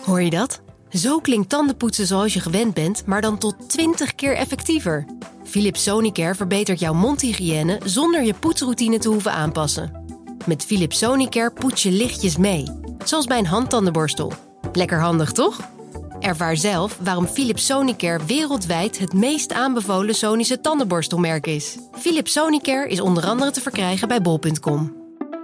Hoor je dat? Zo klinkt tandenpoetsen zoals je gewend bent, maar dan tot 20 keer effectiever. Philips Sonicare verbetert jouw mondhygiëne zonder je poetsroutine te hoeven aanpassen. Met Philips Sonicare poets je lichtjes mee, zoals bij een handtandenborstel. Lekker handig, toch? Ervaar zelf waarom Philips Sonicare wereldwijd het meest aanbevolen Sonische tandenborstelmerk is. Philips Sonicare is onder andere te verkrijgen bij bol.com.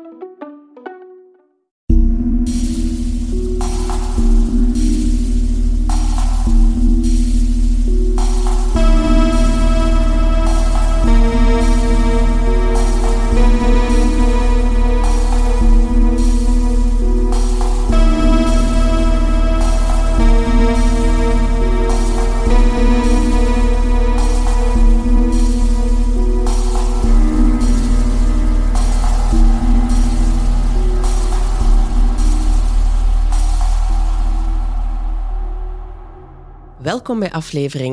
Welkom bij aflevering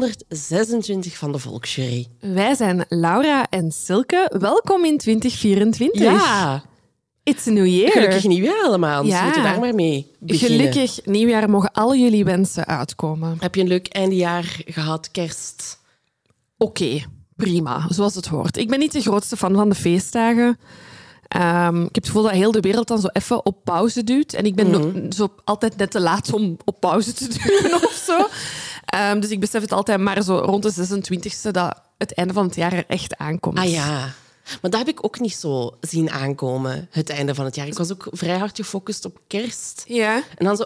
126 van de Volksjury. Wij zijn Laura en Silke. Welkom in 2024. Ja. It's a new year. Gelukkig nieuwjaar allemaal, dus we moeten daar maar mee beginnen. Gelukkig nieuwjaar, mogen al jullie wensen uitkomen. Heb je een leuk eindejaar gehad, kerst? Oké, prima, zoals het hoort. Ik ben niet de grootste fan van de feestdagen. Ik heb het gevoel dat heel de wereld dan zo even op pauze duwt. En ik ben zo altijd net te laat om op pauze te duwen of zo. Dus ik besef het altijd maar zo rond de 26e dat het einde van het jaar er echt aankomt. Ah ja, maar dat heb ik ook niet zo zien aankomen, het einde van het jaar. Ik was ook vrij hard gefocust op kerst. Ja. En dan zo,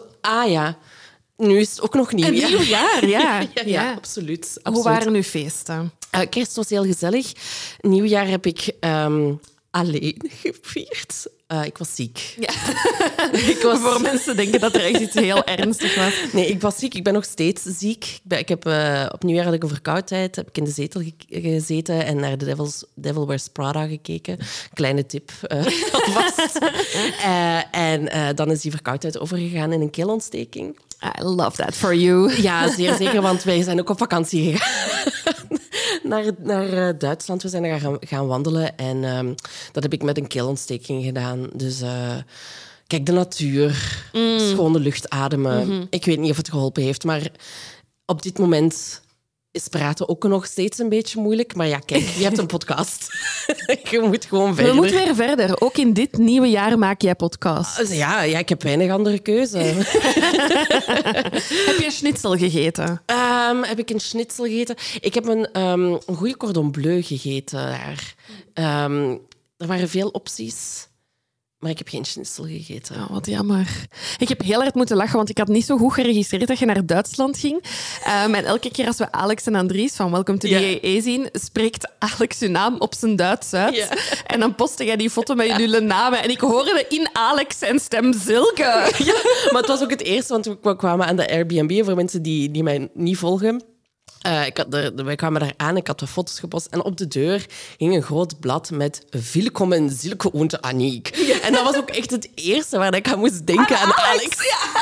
nu is het ook nog nieuwjaar. Een nieuwjaar, ja. Ja, absoluut. Hoe waren uw feesten? Kerst was heel gezellig. Nieuwjaar heb ik alleen gevierd. Ik was ziek. Ja. Voor mensen denken dat er echt iets heel ernstig was. Nee, ik was ziek. Ik ben nog steeds ziek. Ik heb, op nieuwjaar had ik een verkoudheid. Heb ik in de zetel gezeten en naar de Devil Wears Prada gekeken. Kleine tip alvast. En dan is die verkoudheid overgegaan in een keelontsteking. I love that for you. Ja, zeer zeker, want wij zijn ook op vakantie gegaan. Naar Duitsland. We zijn daar gaan wandelen en dat heb ik met een keelontsteking gedaan. Dus kijk, de natuur, schone lucht ademen. Ik weet niet of het geholpen heeft, maar op dit moment is praten ook nog steeds een beetje moeilijk. Maar ja, kijk, je hebt een podcast. Je moet gewoon verder. We moeten weer verder. Ook in dit nieuwe jaar maak jij podcast. Ja, ik heb weinig andere keuze. Heb je schnitzel gegeten? Heb ik een schnitzel gegeten? Ik heb een goede cordon bleu gegeten daar. Er waren veel opties, maar ik heb geen schnitzel gegeten. Oh, wat jammer. Ik heb heel hard moeten lachen, want ik had niet zo goed geregistreerd dat je naar Duitsland ging. En elke keer als we Alex en Andries van Welcome to the EE zien, spreekt Alex uw naam op zijn Duits uit. Ja. En dan postte jij die foto met jullie namen. En ik hoorde in Alex zijn stem Silke. Ja, maar het was ook het eerste, want we kwamen aan de Airbnb. Voor mensen die mij niet volgen. Wij kwamen daar aan, ik had de foto's gepost en op de deur hing een groot blad met Willkommen Silke und Aniek. Ja. En dat was ook echt het eerste waar ik aan moest denken, aan Alex. Ja.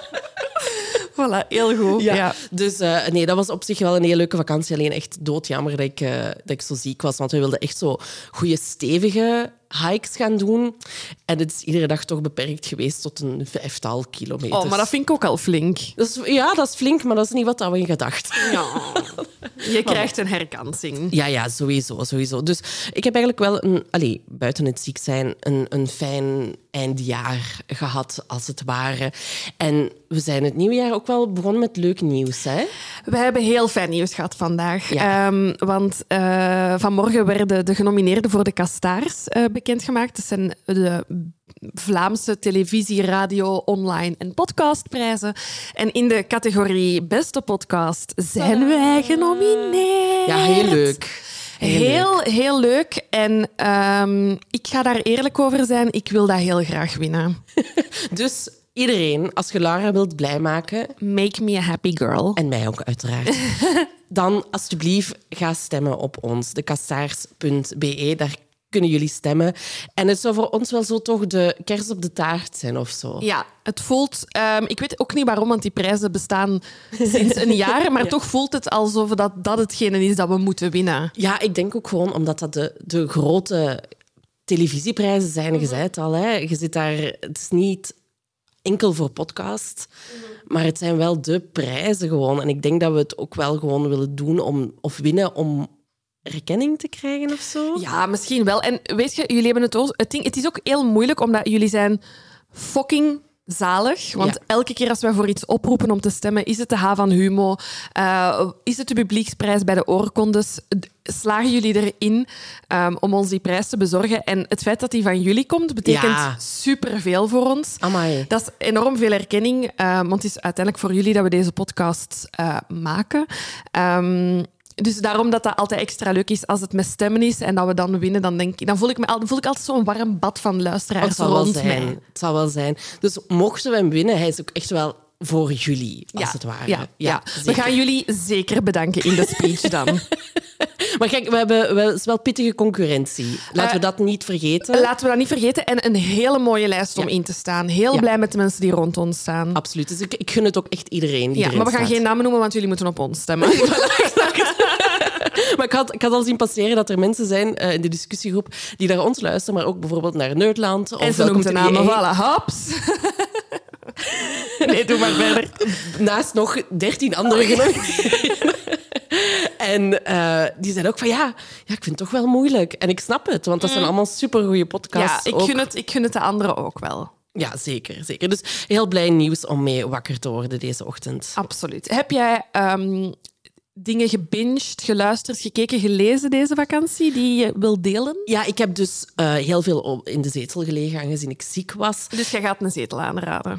Voilà, heel goed. Ja. Dus nee, dat was op zich wel een hele leuke vakantie. Alleen echt doodjammer dat ik zo ziek was, want we wilden echt zo goede, stevige hikes gaan doen. En het is iedere dag toch beperkt geweest tot een 5-tal kilometers. Oh, maar dat vind ik ook al flink. Dat is flink, maar dat is niet wat we in gedacht. Ja. Je krijgt een herkansing. Ja, sowieso. Dus ik heb eigenlijk wel buiten het ziek zijn, een fijn eindjaar gehad, als het ware. En we zijn het nieuwe jaar ook wel begonnen met leuk nieuws, hè? We hebben heel fijn nieuws gehad vandaag. Ja. Want vanmorgen werden de genomineerden voor de Castaars bekendgemaakt. Dat zijn de Vlaamse televisie, radio, online en podcastprijzen. En in de categorie Beste Podcast zijn wij genomineerd. Ja, heel leuk. Heel leuk. En ik ga daar eerlijk over zijn. Ik wil dat heel graag winnen. Dus iedereen, als je Laura wilt blij maken... Make me a happy girl. En mij ook, uiteraard. Dan, alsjeblieft, ga stemmen op ons. Decastaars.be, daar kunnen jullie stemmen. En het zou voor ons wel zo toch de kers op de taart zijn of zo. Ja, het voelt... ik weet ook niet waarom, want die prijzen bestaan sinds een jaar, maar toch voelt het alsof dat hetgene is dat we moeten winnen. Ja, ik denk ook gewoon omdat dat de grote televisieprijzen zijn. Je zei het al, hè. Je zit daar... Het is niet enkel voor podcast. Maar het zijn wel de prijzen gewoon. En ik denk dat we het ook wel gewoon willen doen winnen om erkenning te krijgen of zo. Ja, misschien wel. En weet je, jullie hebben het is ook heel moeilijk, omdat jullie zijn fucking zalig. Want elke keer als wij voor iets oproepen om te stemmen, is het de H van Humo, is het de publieksprijs bij de oorkondes, slagen jullie erin om ons die prijs te bezorgen. En het feit dat die van jullie komt, betekent superveel voor ons. Amai. Dat is enorm veel erkenning, want het is uiteindelijk voor jullie dat we deze podcast maken. Dus daarom dat altijd extra leuk is als het met stemmen is en dat we dan winnen, dan voel ik altijd zo'n warm bad van luisteraars rond mij. Het zal wel zijn. Dus mochten we hem winnen, hij is ook echt wel voor jullie, als het ware. Ja. We gaan jullie zeker bedanken in de speech dan. Maar kijk, we hebben wel pittige concurrentie. Laten we dat niet vergeten. Laten we dat niet vergeten. En een hele mooie lijst om in te staan. Heel blij met de mensen die rond ons staan. Absoluut. Dus ik gun het ook echt iedereen die erin maar we gaan staat. geen namen noemen, want jullie moeten op ons stemmen. Maar ik had al zien passeren dat er mensen zijn in de discussiegroep die naar ons luisteren, maar ook bijvoorbeeld naar Nerdland. En ze noemt de namen, voilà, hops. Nee, doe maar verder. Naast nog 13 andere genomineerden. En die zijn ook van, ik vind het toch wel moeilijk. En ik snap het, want dat zijn allemaal supergoeie podcasts. Ja, ik gun het de anderen ook wel. Ja, zeker. Dus heel blij nieuws om mee wakker te worden deze ochtend. Absoluut. Heb jij dingen gebinged, geluisterd, gekeken, gelezen deze vakantie die je wil delen? Ja, ik heb dus heel veel in de zetel gelegen, aangezien ik ziek was. Dus jij gaat een zetel aanraden.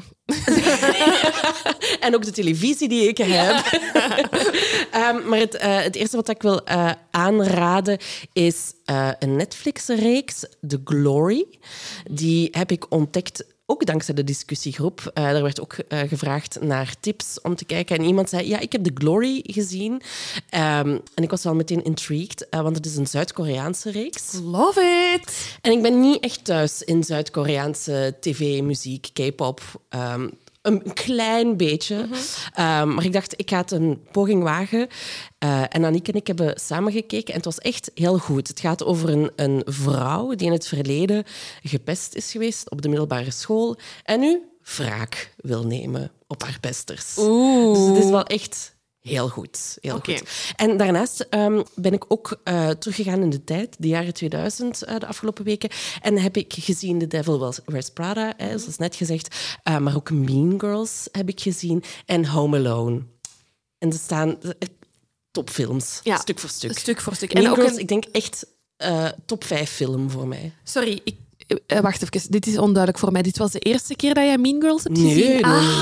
En ook de televisie die ik heb. Maar het eerste wat ik wil aanraden is een Netflix-reeks, The Glory. Die heb ik ontdekt ook dankzij de discussiegroep. Daar werd ook gevraagd naar tips om te kijken. En iemand zei, ik heb The Glory gezien. En ik was wel meteen intrigued, want het is een Zuid-Koreaanse reeks. Love it! En ik ben niet echt thuis in Zuid-Koreaanse tv, muziek, K-pop. Een klein beetje. Maar ik dacht, ik ga het een poging wagen. En Aniek en ik hebben samen gekeken en het was echt heel goed. Het gaat over een vrouw die in het verleden gepest is geweest op de middelbare school en nu wraak wil nemen op haar pesters. Oeh. Dus het is wel echt heel goed. Goed. En daarnaast ben ik ook teruggegaan in de tijd, de jaren 2000, de afgelopen weken. En heb ik gezien The Devil Wears Prada, zoals net gezegd. Maar ook Mean Girls heb ik gezien. En Home Alone. En er staan topfilms, stuk voor stuk. Stuk voor stuk. Mean en ook Girls, ik denk echt top 5 film voor mij. Sorry, wacht even. Dit is onduidelijk voor mij. Dit was de eerste keer dat jij Mean Girls hebt gezien?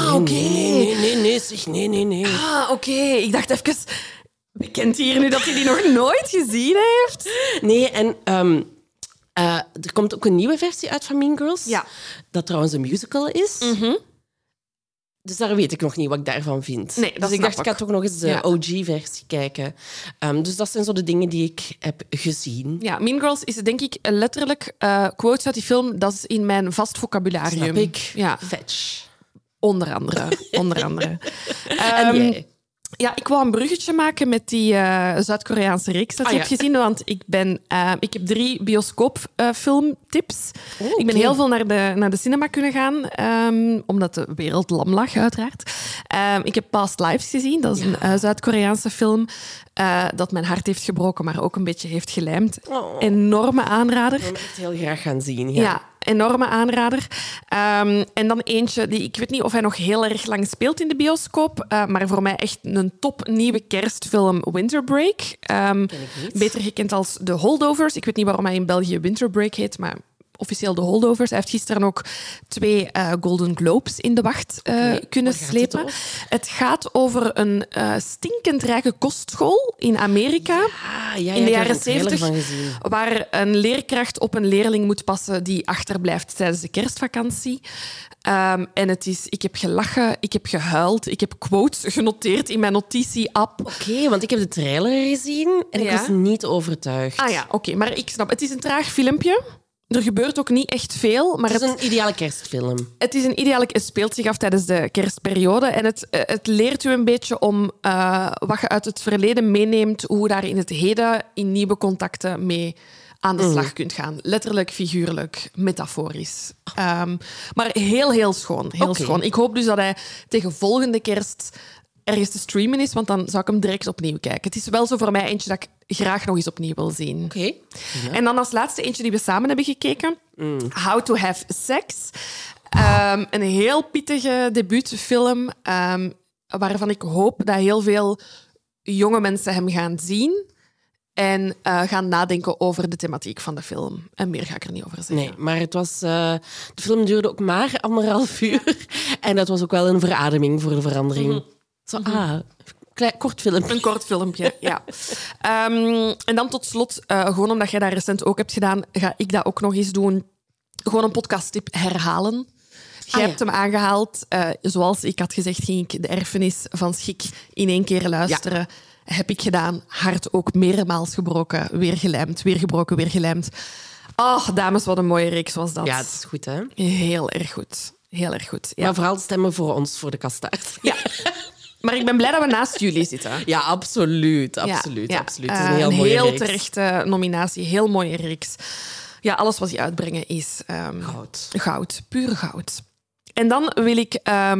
Nee. Oké. Ik dacht even... Bekent hier nu dat hij die nog nooit gezien heeft? Nee, en er komt ook een nieuwe versie uit van Mean Girls. Ja. Dat trouwens een musical is. Dus daar weet ik nog niet wat ik daarvan vind. Nee, dus ik dacht, ik ga toch nog eens de OG-versie kijken. Dus dat zijn zo de dingen die ik heb gezien. Ja, Mean Girls is denk ik letterlijk quotes uit die film. Dat is in mijn vast vocabularium. Snap ik. Ja. Fetch. Onder andere. En jij? Ja, ik wou een bruggetje maken met die Zuid-Koreaanse reeks dat je hebt gezien. Want ik heb 3 bioscoopfilmtips. Ik ben heel veel naar de cinema kunnen gaan, omdat de wereld lam lag, uiteraard. Ik heb Past Lives gezien. Dat is een Zuid-Koreaanse film dat mijn hart heeft gebroken, maar ook een beetje heeft gelijmd. Enorme aanrader. Ik wil het heel graag gaan zien. Ja, enorme aanrader. En dan eentje, ik weet niet of hij nog heel erg lang speelt in de bioscoop, maar voor mij echt een top nieuwe kerstfilm, Winter Break. Beter gekend als The Holdovers. Ik weet niet waarom hij in België Winter Break heet, maar officieel The Holdovers. Hij heeft gisteren ook 2 Golden Globes in de wacht kunnen slepen. Het gaat over een stinkend rijke kostschool in Amerika. In de jaren 70, waar een leerkracht op een leerling moet passen die achterblijft tijdens de kerstvakantie. En ik heb gelachen, ik heb gehuild, ik heb quotes genoteerd in mijn notitie-app. Oké, want ik heb de trailer gezien en ik was niet overtuigd. Oké, maar ik snap. Het is een traag filmpje. Er gebeurt ook niet echt veel. Maar het is een ideale kerstfilm. Het speelt zich af tijdens de kerstperiode. En het leert u een beetje om wat je uit het verleden meeneemt, hoe daar in het heden in nieuwe contacten mee aan de slag kunt gaan. Letterlijk, figuurlijk, metaforisch. Maar heel, heel schoon. Heel schoon. Ik hoop dus dat hij tegen volgende kerst ergens te streamen is, want dan zou ik hem direct opnieuw kijken. Het is wel zo voor mij eentje dat ik graag nog eens opnieuw wil zien. Ja. En dan als laatste eentje die we samen hebben gekeken. How to Have Sex. Een heel pittige debuutfilm, waarvan ik hoop dat heel veel jonge mensen hem gaan zien en gaan nadenken over de thematiek van de film. En meer ga ik er niet over zeggen. Nee, maar het was, de film duurde ook maar 1,5 uur. En dat was ook wel een verademing voor de verandering. Kort filmpje. Een kort filmpje, ja. En dan tot slot, gewoon omdat jij dat recent ook hebt gedaan, ga ik dat ook nog eens doen. Gewoon een podcasttip herhalen. Jij hebt hem aangehaald. Zoals ik had gezegd, ging ik De Erfenis van Schik in 1 keer luisteren. Ja. Heb ik gedaan. Hart ook meermaals gebroken. Weer gelijmd, weer gebroken, weer gelijmd. Oh, dames, wat een mooie reeks was dat. Ja, het is goed, hè? Heel erg goed. Heel erg goed. Ja. Maar vooral stemmen voor ons, voor de kastaard. Ja. Maar ik ben blij dat we naast jullie zitten. Ja, absoluut. Absoluut. Het is een heel mooie reeks. Terechte nominatie. Heel mooie reeks. Ja, alles wat die uitbrengen is goud. Goud. Puur goud. En dan wil ik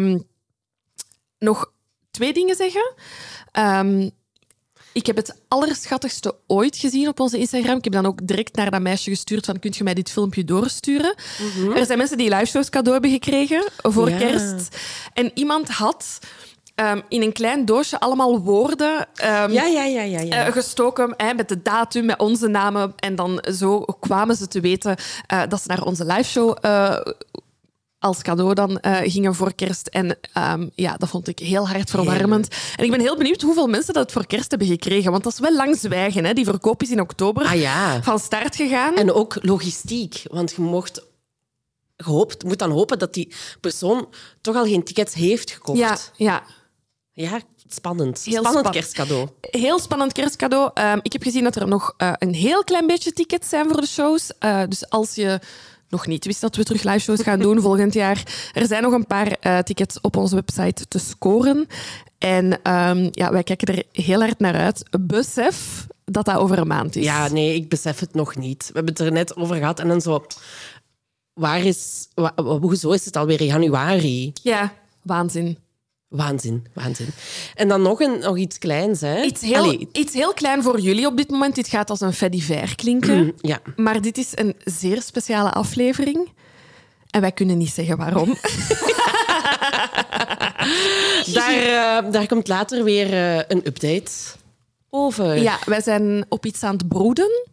nog 2 dingen zeggen. Ik heb het allerschattigste ooit gezien op onze Instagram. Ik heb dan ook direct naar dat meisje gestuurd van, kunt je mij dit filmpje doorsturen? Er zijn mensen die liveshows cadeau hebben gekregen voor kerst. En iemand had in een klein doosje allemaal woorden gestoken met de datum, met onze namen. En dan zo kwamen ze te weten dat ze naar onze liveshow als cadeau dan gingen voor kerst. En dat vond ik heel hartverwarmend. En ik ben heel benieuwd hoeveel mensen dat voor kerst hebben gekregen. Want dat is wel lang zwijgen. Hè? Die verkoop is in oktober van start gegaan. En ook logistiek. Want je moet dan hopen dat die persoon toch al geen tickets heeft gekocht. Ja, spannend. Spannend kerstcadeau. Heel spannend kerstcadeau. Ik heb gezien dat er nog een heel klein beetje tickets zijn voor de shows. Dus als je nog niet wist dat we terug live-shows gaan doen volgend jaar, er zijn nog een paar tickets op onze website te scoren. En wij kijken er heel hard naar uit. Besef dat dat over een maand is. Ja, nee, ik besef het nog niet. We hebben het er net over gehad en dan zo... Hoezo is het alweer januari? Ja, waanzin. Waanzin. En dan nog iets kleins, hè? Iets heel klein voor jullie op dit moment. Dit gaat als een fait divers klinken. Ja. Maar dit is een zeer speciale aflevering. En wij kunnen niet zeggen waarom. Daar komt later weer een update over. Ja, wij zijn op iets aan het broeden.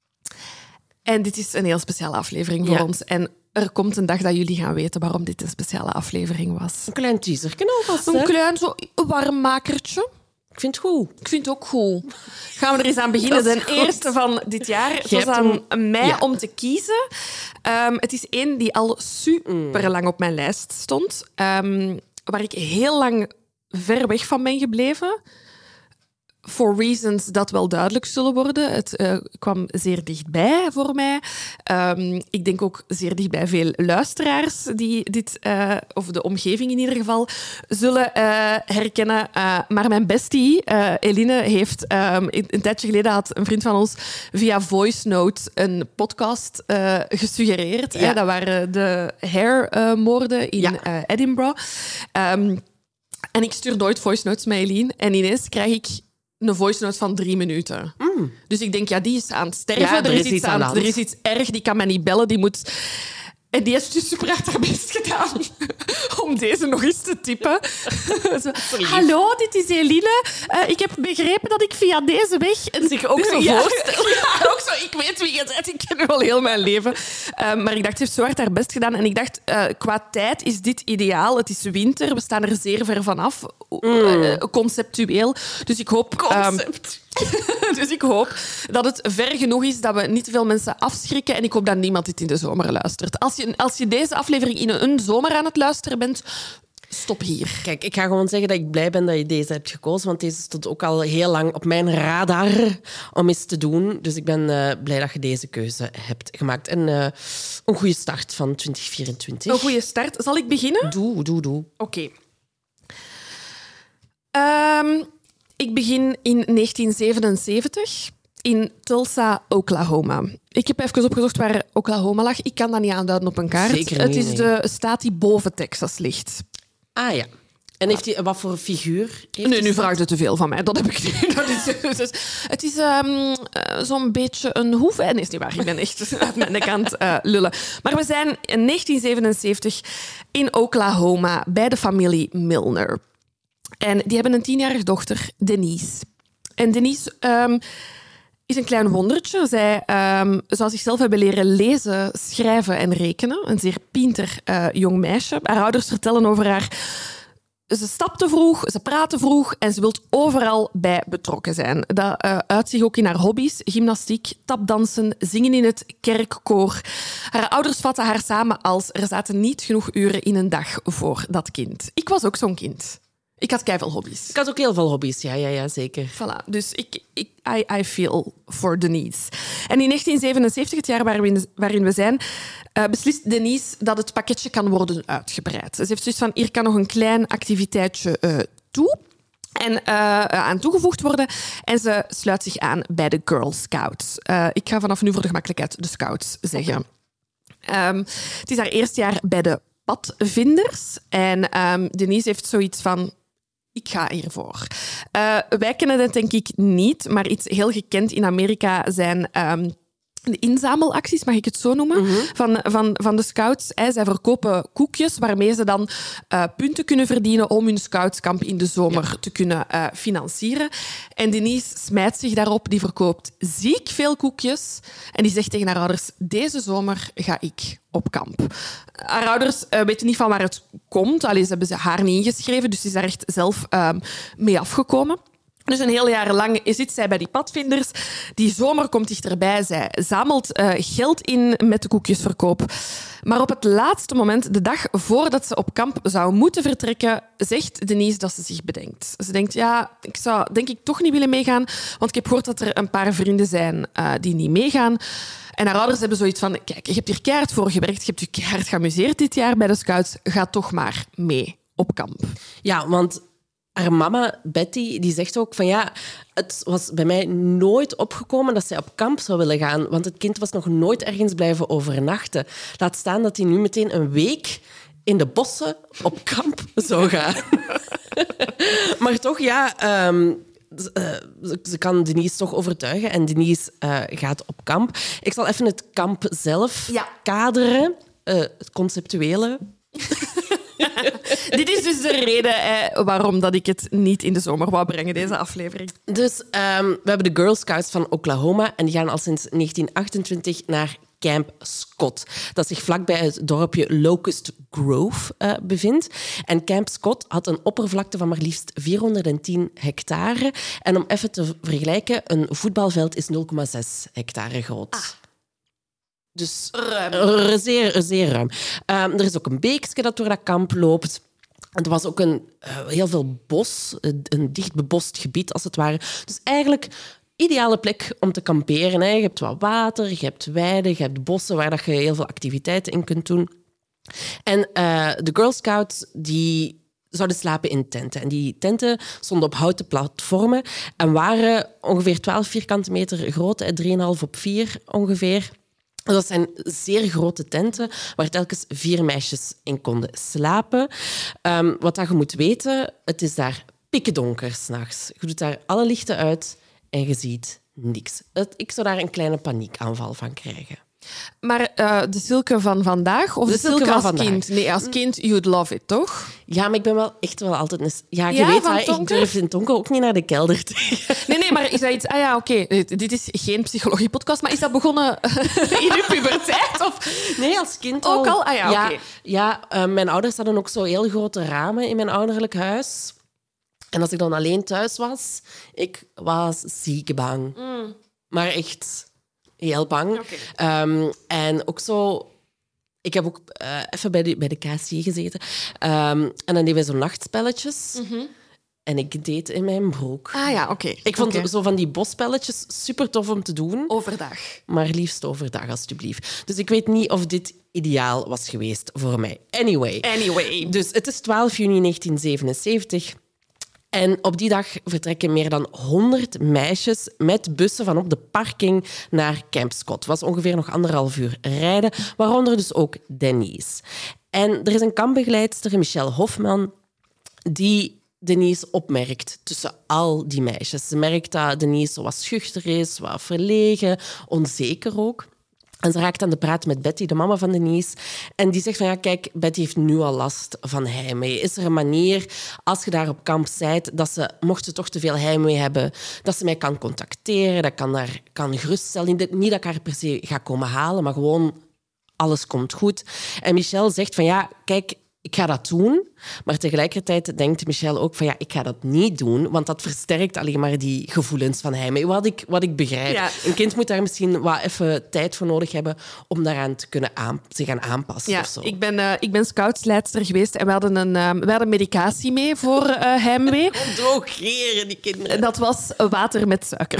En dit is een heel speciale aflevering voor ons. En er komt een dag dat jullie gaan weten waarom dit een speciale aflevering was. Een klein teaserken alvast. Een klein warmmakertje. Ik vind het goed. Ik vind het ook goed. Gaan we er eens aan beginnen. De eerste van dit jaar. Het was aan mij om te kiezen. Het is één die al super lang op mijn lijst stond. Waar ik heel lang ver weg van ben gebleven. For reasons dat wel duidelijk zullen worden. Het kwam zeer dichtbij voor mij. Ik denk ook zeer dichtbij veel luisteraars die dit, of de omgeving in ieder geval, zullen herkennen. Maar mijn bestie, Eline, heeft een tijdje geleden had een vriend van ons via Voice Note een podcast gesuggereerd. Ja. Dat waren de Hare-moorden in Edinburgh. En ik stuur nooit voice notes met Eline. En ineens krijg ik een voice note van 3 minuten. Dus ik denk, die is aan het sterven. Ja, er is iets erg, die kan mij niet bellen, die moet... En die heeft dus super hard haar best gedaan om deze nog eens te typen. Zo, hallo, dit is Eline. Ik heb begrepen dat ik via deze weg... En zich ook zo voorstellen. Ja, ook zo. Ik weet wie je bent. Ik ken u al heel mijn leven. Maar ik dacht, ze heeft zo hard haar best gedaan. En ik dacht, qua tijd is dit ideaal. Het is winter. We staan er zeer ver vanaf. Conceptueel. Dus ik hoop... Dus ik hoop dat het ver genoeg is dat we niet te veel mensen afschrikken. En ik hoop dat niemand dit in de zomer luistert. Als je deze aflevering in een zomer aan het luisteren bent, stop hier. Kijk, ik ga gewoon zeggen dat ik blij ben dat je deze hebt gekozen. Want deze stond ook al heel lang op mijn radar om eens te doen. Dus ik ben blij dat je deze keuze hebt gemaakt. En een goede start van 2024. Een goede start. Zal ik beginnen? Doe. Oké. Ik begin in 1977. in Tulsa, Oklahoma. Ik heb even opgezocht waar Oklahoma lag. Ik kan dat niet aanduiden op een kaart. Zeker niet, Het is de staat die boven Texas ligt. Ah ja. En heeft hij wat voor figuur? Nee, nu vraagt het te veel van mij. Dat heb ik niet. Het is zo'n beetje een hoeve. Nee, is niet waar. Ik ben echt uit mijn kant lullen. Maar we zijn in 1977 in Oklahoma bij de familie Milner. En die hebben een 10-jarige dochter, Denise. En Denise is een klein wondertje. Zij zou zichzelf hebben leren lezen, schrijven en rekenen. Een zeer pinter jong meisje. Haar ouders vertellen over haar... Ze stapte vroeg, ze praatte vroeg en ze wil overal bij betrokken zijn. Dat uit zich ook in haar hobby's. Gymnastiek, tapdansen, zingen in het kerkkoor. Haar ouders vatten haar samen als er zaten niet genoeg uren in een dag voor dat kind. Ik was ook zo'n kind. Ik had keiveel hobby's. Ik had ook heel veel hobby's, ja, zeker. Voilà, dus I feel for Denise. En in 1977, het jaar waarin we zijn, beslist Denise dat het pakketje kan worden uitgebreid. Ze heeft zoiets van, hier kan nog een klein activiteitje toe. En aan toegevoegd worden. En ze sluit zich aan bij de Girl Scouts. Ik ga vanaf nu voor de gemakkelijkheid de Scouts zeggen. Het is haar eerste jaar bij de padvinders. En Denise heeft zoiets van... Ik ga hiervoor. Wij kennen dat denk ik niet, maar iets heel gekend in Amerika zijn de inzamelacties, mag ik het zo noemen, van de scouts. Zij verkopen koekjes waarmee ze dan punten kunnen verdienen om hun scoutskamp in de zomer te kunnen financieren. En Denise smijt zich daarop, die verkoopt ziek veel koekjes en die zegt tegen haar ouders, deze zomer ga ik op kamp. Haar ouders weten niet van waar het komt. Ze hebben haar niet ingeschreven, dus ze is daar echt zelf mee afgekomen. Dus een heel jaar lang zit zij bij die padvinders. Die zomer komt dichterbij. Zij zamelt geld in met de koekjesverkoop. Maar op het laatste moment, de dag voordat ze op kamp zou moeten vertrekken, zegt Denise dat ze zich bedenkt. Ze denkt, ja, ik zou denk ik toch niet willen meegaan, want ik heb gehoord dat er een paar vrienden zijn die niet meegaan. En haar ouders hebben zoiets van, kijk, je hebt hier keihard voor gewerkt, je hebt je keihard geamuseerd dit jaar bij de Scouts, ga toch maar mee op kamp. Ja, want haar mama, Betty, die zegt ook van ja, het was bij mij nooit opgekomen dat zij op kamp zou willen gaan, want het kind was nog nooit ergens blijven overnachten. Laat staan dat hij nu meteen een week in de bossen op kamp zou gaan. Maar toch, ja... ze kan Denise toch overtuigen en Denise gaat op kamp. Ik zal even het kamp zelf kaderen, het conceptuele. Dit is dus de reden waarom dat ik het niet in de zomer wou brengen, deze aflevering. Dus we hebben de Girl Scouts van Oklahoma en die gaan al sinds 1928 naar Camp Scott, dat zich vlakbij het dorpje Locust Grove bevindt. En Camp Scott had een oppervlakte van maar liefst 410 hectare. En om even te vergelijken, een voetbalveld is 0,6 hectare groot. Dus zeer, zeer ruim. Er is ook een beekje dat door dat kamp loopt. Er was ook heel veel bos, een dicht bebost gebied als het ware. Dus eigenlijk ideale plek om te kamperen. Hè. Je hebt wat water, je hebt weiden, je hebt bossen waar je heel veel activiteiten in kunt doen. En de Girl Scouts die zouden slapen in tenten. En die tenten stonden op houten platformen en waren ongeveer 12 vierkante meter groot, 3,5 op 4 ongeveer. Dat zijn zeer grote tenten waar telkens 4 meisjes in konden slapen. Wat je moet weten, het is daar pikkendonker 's nachts. Je doet daar alle lichten uit en je ziet niks. Ik zou daar een kleine paniekaanval van krijgen. Maar de Silke van vandaag? Of de Silke als kind? Nee, als kind, you'd love it, toch? Ja, maar ik ben wel echt wel altijd... Ja, je weet, ik durf in het donker ook niet naar de kelder te gaan. Nee, maar is dat iets... Ah ja, oké. Dit is geen psychologie-podcast, maar is dat begonnen in uw puberteit? Of? Nee, als kind ook al. Ah ja, oké. Ja, mijn ouders hadden ook zo heel grote ramen in mijn ouderlijk huis. En als ik dan alleen thuis was, ik was ziek bang. Maar echt heel bang. Okay. En ook zo... Ik heb ook even bij de KSJ gezeten. En dan deden we zo nachtspelletjes. En ik deed in mijn broek. Ah ja, oké. Ik vond zo van die bosspelletjes super tof om te doen. Overdag. Maar liefst overdag, alstublieft. Dus ik weet niet of dit ideaal was geweest voor mij. Anyway. Anyway. Dus het is 12 juni 1977. En op die dag vertrekken meer dan 100 meisjes met bussen van op de parking naar Camp Scott. Het was ongeveer nog 1,5 uur rijden, waaronder dus ook Denise. En er is een kampbegeleidster, Michelle Hofman, die Denise opmerkt tussen al die meisjes. Ze merkt dat Denise wat schuchter is, wat verlegen, onzeker ook. En ze raakt aan de praat met Betty, de mama van Denise. En die zegt van, ja, kijk, Betty heeft nu al last van heimwee. Is er een manier, als je daar op kamp bent, dat ze, mocht ze toch te veel heimwee hebben, dat ze mij kan contacteren, dat kan geruststellen. Niet dat ik haar per se ga komen halen, maar gewoon alles komt goed. En Michelle zegt van, ja, kijk, ik ga dat doen. Maar tegelijkertijd denkt Michelle ook van, ja, ik ga dat niet doen, want dat versterkt alleen maar die gevoelens van heimwee. Wat ik begrijp. Ja. Een kind moet daar misschien wat even tijd voor nodig hebben om daaraan te kunnen zich gaan aanpassen. Ja, of zo. Ik ben scoutsleidster geweest en we hadden medicatie mee voor heimwee. Drogeren, die kinderen. Dat was water met suiker.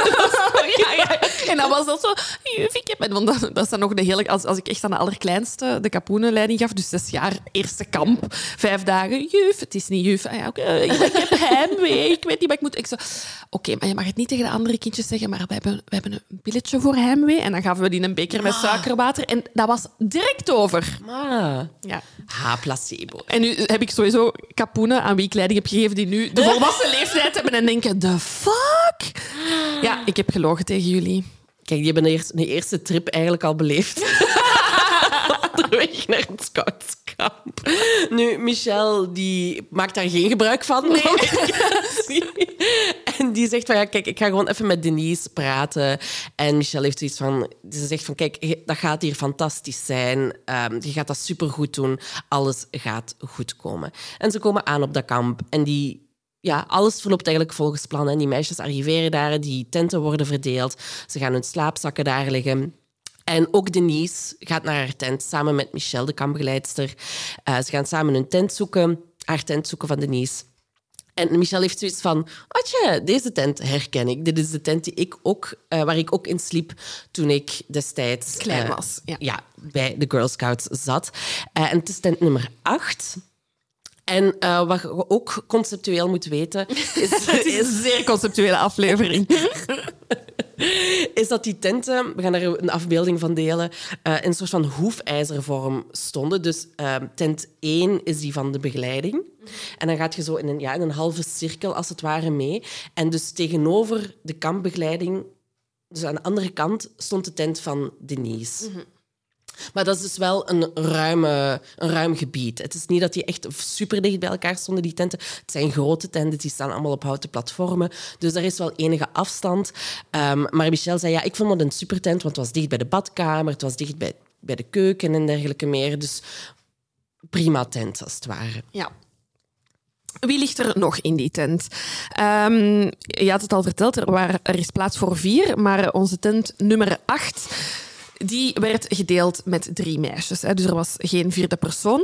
Ja. En dan was dat zo... Juf, ik heb... Want dat is dan nog de hele... Als ik echt aan de allerkleinste de kapoenenleiding gaf, dus 6 jaar, eerste kamp, 5 dagen. Juf, het is niet juf. Ah, ja, okay, ik heb heimwee. Ik weet niet wat ik moet... Ik zo... Oké, maar je mag het niet tegen de andere kindjes zeggen, maar we hebben een pilletje voor heimwee. En dan gaven we die een beker met suikerwater. En dat was direct over. Ja. Placebo. En nu heb ik sowieso kapoenen aan wie ik leiding heb gegeven die nu de volwassen leeftijd hebben en denken, the fuck? Ja, ik heb gelogen tegen jullie. Kijk, die hebben de eerste trip eigenlijk al beleefd. Onderweg naar het scoutskamp. Nu, Michelle die maakt daar geen gebruik van. Nee. En die zegt van, ja, kijk, ik ga gewoon even met Denise praten. En Michelle heeft zoiets van... Ze zegt van, kijk, dat gaat hier fantastisch zijn. Je gaat dat supergoed doen. Alles gaat goed komen. En ze komen aan op dat kamp. En alles verloopt eigenlijk volgens plan. En die meisjes arriveren daar, die tenten worden verdeeld. Ze gaan hun slaapzakken daar liggen. En ook Denise gaat naar haar tent samen met Michelle, de kampbegeleidster. Ze gaan samen hun tent zoeken, haar tent zoeken van Denise. En Michelle heeft zoiets van... Atje, deze tent herken ik. Dit is de tent waar ik ook in sliep toen ik destijds... Klein was. Ja, bij de Girl Scouts zat. En het is tent nummer 8... En wat je ook conceptueel moet weten... Het is een zeer conceptuele aflevering. Is dat die tenten, we gaan er een afbeelding van delen, in een soort van hoefijzervorm stonden. Dus tent 1 is die van de begeleiding. En dan gaat je zo in een halve cirkel, als het ware, mee. En dus tegenover de kampbegeleiding, dus aan de andere kant, stond de tent van Denise. Mm-hmm. Maar dat is dus wel een ruim gebied. Het is niet dat die echt super dicht bij elkaar stonden, die tenten. Het zijn grote tenten, die staan allemaal op houten platformen. Dus er is wel enige afstand. Maar Michelle zei, ja, ik vond het een supertent, want het was dicht bij de badkamer, het was dicht bij de keuken en dergelijke meer. Dus prima tent, als het ware. Ja. Wie ligt er nog in die tent? Je had het al verteld, er is plaats voor 4, maar onze tent nummer 8... Die werd gedeeld met 3 meisjes. Dus er was geen 4e persoon.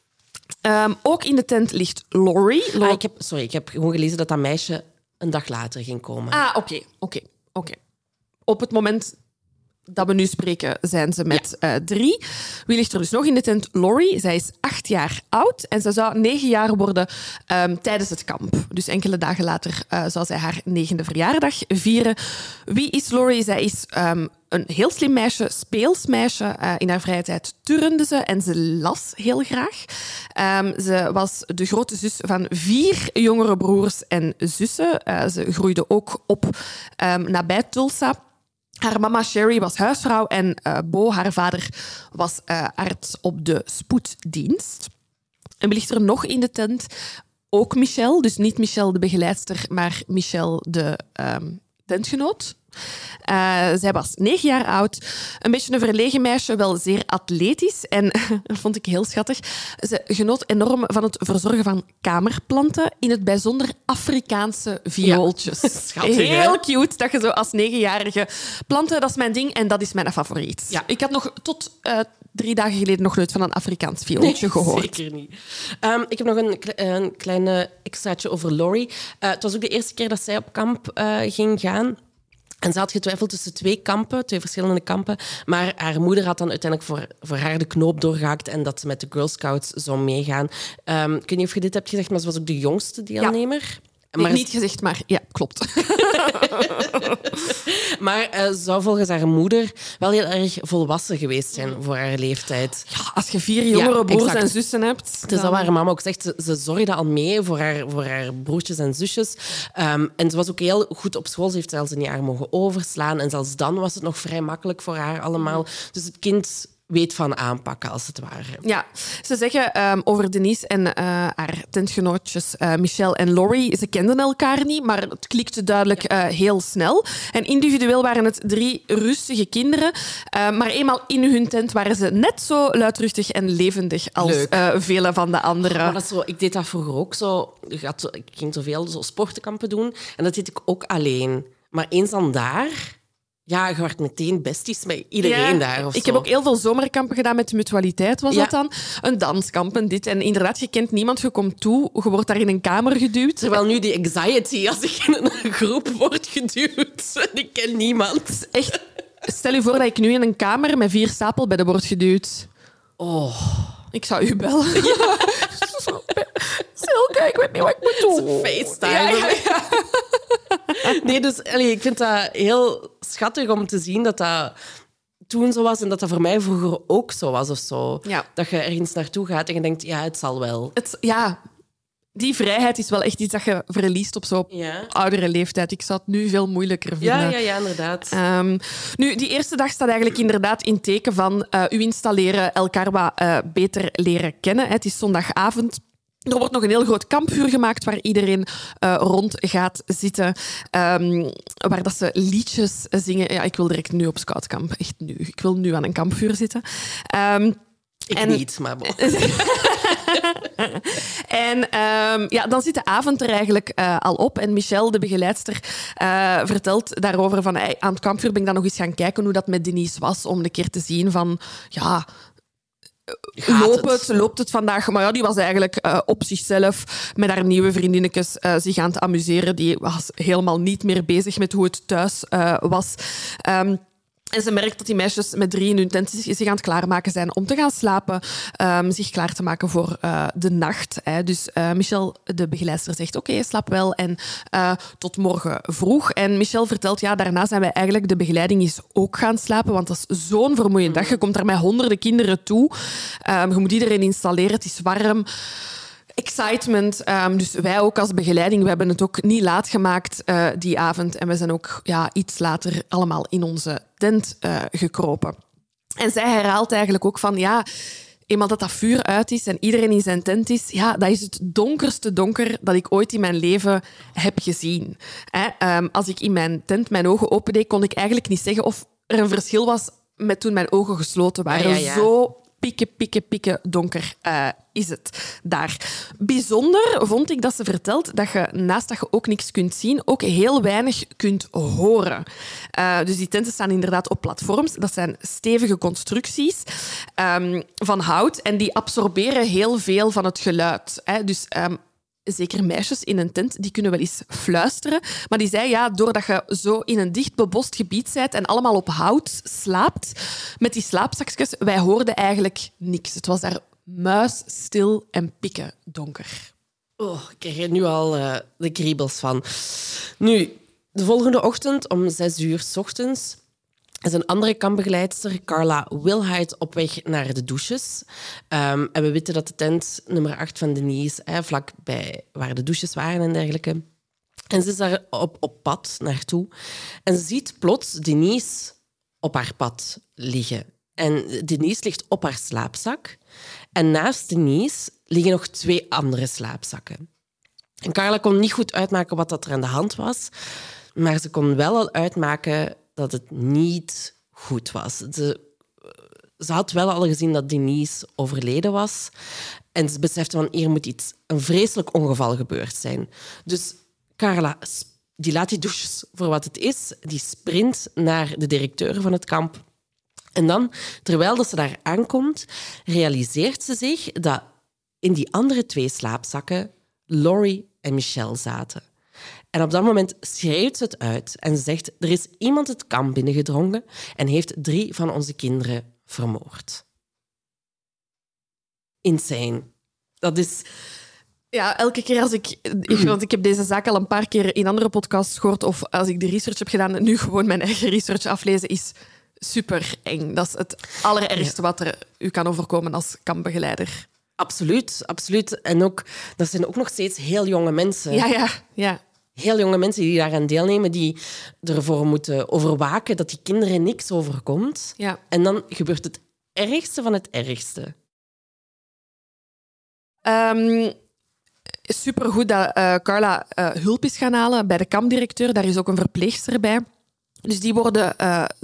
Ook in de tent ligt Laurie. Ik heb gewoon gelezen dat meisje een dag later ging komen. Oké. Op het moment dat we nu spreken, zijn ze met 3. Wie ligt er dus nog in de tent? Laurie. Zij is 8 jaar oud en ze zou 9 jaar worden tijdens het kamp. Dus enkele dagen later zou zij haar 9e verjaardag vieren. Wie is Laurie? Zij is een heel slim meisje, speels meisje. In haar vrije tijd turnde ze en ze las heel graag. Ze was de grote zus van 4 jongere broers en zussen. Ze groeide ook op nabij Tulsa. Haar mama Sherry was huisvrouw en Bo, haar vader, was arts op de spoeddienst. En wie ligt er nog in de tent? Ook Michelle. Dus niet Michelle de begeleidster, maar Michelle de tentgenoot. Zij was 9 jaar oud. Een beetje een verlegen meisje, wel zeer atletisch. En dat vond ik heel schattig. Ze genoot enorm van het verzorgen van kamerplanten. In het bijzonder Afrikaanse viooltjes. Ja, schattig, heel cute dat je zo als 9-jarige... Planten, dat is mijn ding en dat is mijn favoriet. Ja. Ik had nog tot 3 dagen geleden nog nooit van een Afrikaans viooltje gehoord. Zeker niet. Ik heb nog een klein extraatje over Laurie. Het was ook de eerste keer dat zij op kamp ging gaan. En ze had getwijfeld tussen 2 verschillende kampen. Maar haar moeder had dan uiteindelijk voor haar de knoop doorgehakt en dat ze met de Girl Scouts zou meegaan. Ik weet niet of je dit hebt gezegd, maar ze was ook de jongste deelnemer. Maar niet gezegd, maar ja, klopt. Maar zou volgens haar moeder wel heel erg volwassen geweest zijn voor haar leeftijd. Ja, als je 4 jongere broers exact. en zussen hebt... Het is dat waar haar mama ook zegt. Ze zorgde al mee voor haar broertjes en zusjes. En ze was ook heel goed op school. Ze heeft zelfs een jaar mogen overslaan. En zelfs dan was het nog vrij makkelijk voor haar allemaal. Dus het kind weet van aanpakken, als het ware. Ja, ze zeggen over Denise en haar tentgenootjes Michelle en Laurie, ze kenden elkaar niet, maar het klikte duidelijk heel snel. En individueel waren het 3 rustige kinderen, maar eenmaal in hun tent waren ze net zo luidruchtig en levendig als vele van de anderen. Maar dat is zo, ik deed dat vroeger ook zo. Ik ging zoveel sportenkampen doen en dat deed ik ook alleen. Maar eens dan daar... Ja, je werd meteen besties met iedereen daar. Of ik zo. heb ook heel veel zomerkampen gedaan met de mutualiteit, was Ja. dat dan. Een danskamp en dit. En inderdaad, je kent niemand, je komt toe, je wordt daar in een kamer geduwd. Terwijl nu die anxiety, als ik in een groep word geduwd en ik ken niemand. Echt, stel je voor dat ik nu in een kamer met 4 stapelbedden word geduwd. Oh. Ik zou u bellen. Ja. Silke, ik weet niet wat ik moet doen. FaceTime. Ja. Nee, dus ik vind dat heel schattig om te zien dat dat toen zo was en dat dat voor mij vroeger ook zo was of zo. Ja. Dat je ergens naartoe gaat en je denkt, ja, het zal wel. Die vrijheid is wel echt iets dat je verliest op zo'n oudere leeftijd. Ik zou het nu veel moeilijker vinden. Ja, inderdaad. Nu, die eerste dag staat eigenlijk inderdaad in teken van u installeren, elkaar wat beter leren kennen. Het is zondagavond. Er wordt nog een heel groot kampvuur gemaakt waar iedereen rond gaat zitten. Waar dat ze liedjes zingen. Ja, ik wil direct nu op scoutkamp. Echt nu. Ik wil nu aan een kampvuur zitten. Ik niet, maar bon. En dan zit de avond er eigenlijk al op. En Michelle, de begeleidster, vertelt daarover van... aan het kampvuur ben ik dan nog eens gaan kijken hoe dat met Denise was. Om een keer te zien van... Ja, loopt het vandaag? Maar ja, die was eigenlijk op zichzelf met haar nieuwe vriendinnetjes zich aan het amuseren. Die was helemaal niet meer bezig met hoe het thuis was. En ze merkt dat die meisjes met 3 in hun tent zich aan het klaarmaken zijn om te gaan slapen. Zich klaar te maken voor de nacht. Hè. Dus Michelle, de begeleidster, zegt oké, slaap wel en tot morgen vroeg. En Michelle vertelt, ja, daarna zijn wij eigenlijk de begeleiding is ook gaan slapen, want dat is zo'n vermoeiende dag. Je komt daar met honderden kinderen toe. Je moet iedereen installeren, het is warm. Excitement. Dus wij ook als begeleiding, we hebben het ook niet laat gemaakt die avond. En we zijn ook iets later allemaal in onze tent gekropen. En zij herhaalt eigenlijk ook van... Ja, eenmaal dat vuur uit is en iedereen in zijn tent is... Ja, dat is het donkerste donker dat ik ooit in mijn leven heb gezien. Als ik in mijn tent mijn ogen opendeed, kon ik eigenlijk niet zeggen of er een verschil was met toen mijn ogen gesloten waren. Ja. Zo pikken donker is het daar. Bijzonder vond ik dat ze vertelt dat je, naast dat je ook niks kunt zien, ook heel weinig kunt horen. Dus die tenten staan inderdaad op platforms. Dat zijn stevige constructies van hout en die absorberen heel veel van het geluid. Dus... zeker meisjes in een tent, die kunnen wel eens fluisteren. Maar die zei, ja, doordat je zo in een dicht bebost gebied bent en allemaal op hout slaapt, met die slaapzakjes, wij hoorden eigenlijk niks. Het was daar muisstil en pikken donker. Oh, ik krijg er nu al de kriebels van. Nu, de volgende ochtend om 6:00 's ochtends is een andere kampbegeleidster, Carla Wilhite, op weg naar de douches. En we weten dat de tent nummer 8 van Denise, vlakbij waar de douches waren en dergelijke. En ze is daar op pad naartoe. En ze ziet plots Denise op haar pad liggen. En Denise ligt op haar slaapzak. En naast Denise liggen nog 2 andere slaapzakken. En Carla kon niet goed uitmaken wat dat er aan de hand was. Maar ze kon wel al uitmaken dat het niet goed was. Ze had wel al gezien dat Denise overleden was. En ze besefte van, hier moet een vreselijk ongeval gebeurd zijn. Dus Carla, die laat die douches voor wat het is. Die sprint naar de directeur van het kamp. En dan, terwijl dat ze daar aankomt, realiseert ze zich dat in die andere 2 slaapzakken Laurie en Michelle zaten. En op dat moment schreeuwt ze het uit en ze zegt, er is iemand het kamp binnengedrongen en heeft 3 van onze kinderen vermoord. Insane. Dat is... Ja, elke keer als want ik heb deze zaak al een paar keer in andere podcasts gehoord, of als ik de research heb gedaan, nu gewoon mijn eigen research aflezen, is super eng. Dat is het allerergste wat er u kan overkomen als kampbegeleider. Absoluut, absoluut. En ook, dat zijn ook nog steeds heel jonge mensen. Ja. Heel jonge mensen die daaraan deelnemen, die ervoor moeten overwaken dat die kinderen niks overkomt. Ja. En dan gebeurt het ergste van het ergste. Supergoed dat Carla hulp is gaan halen bij de kampdirecteur. Daar is ook een verpleegster bij. Dus die worden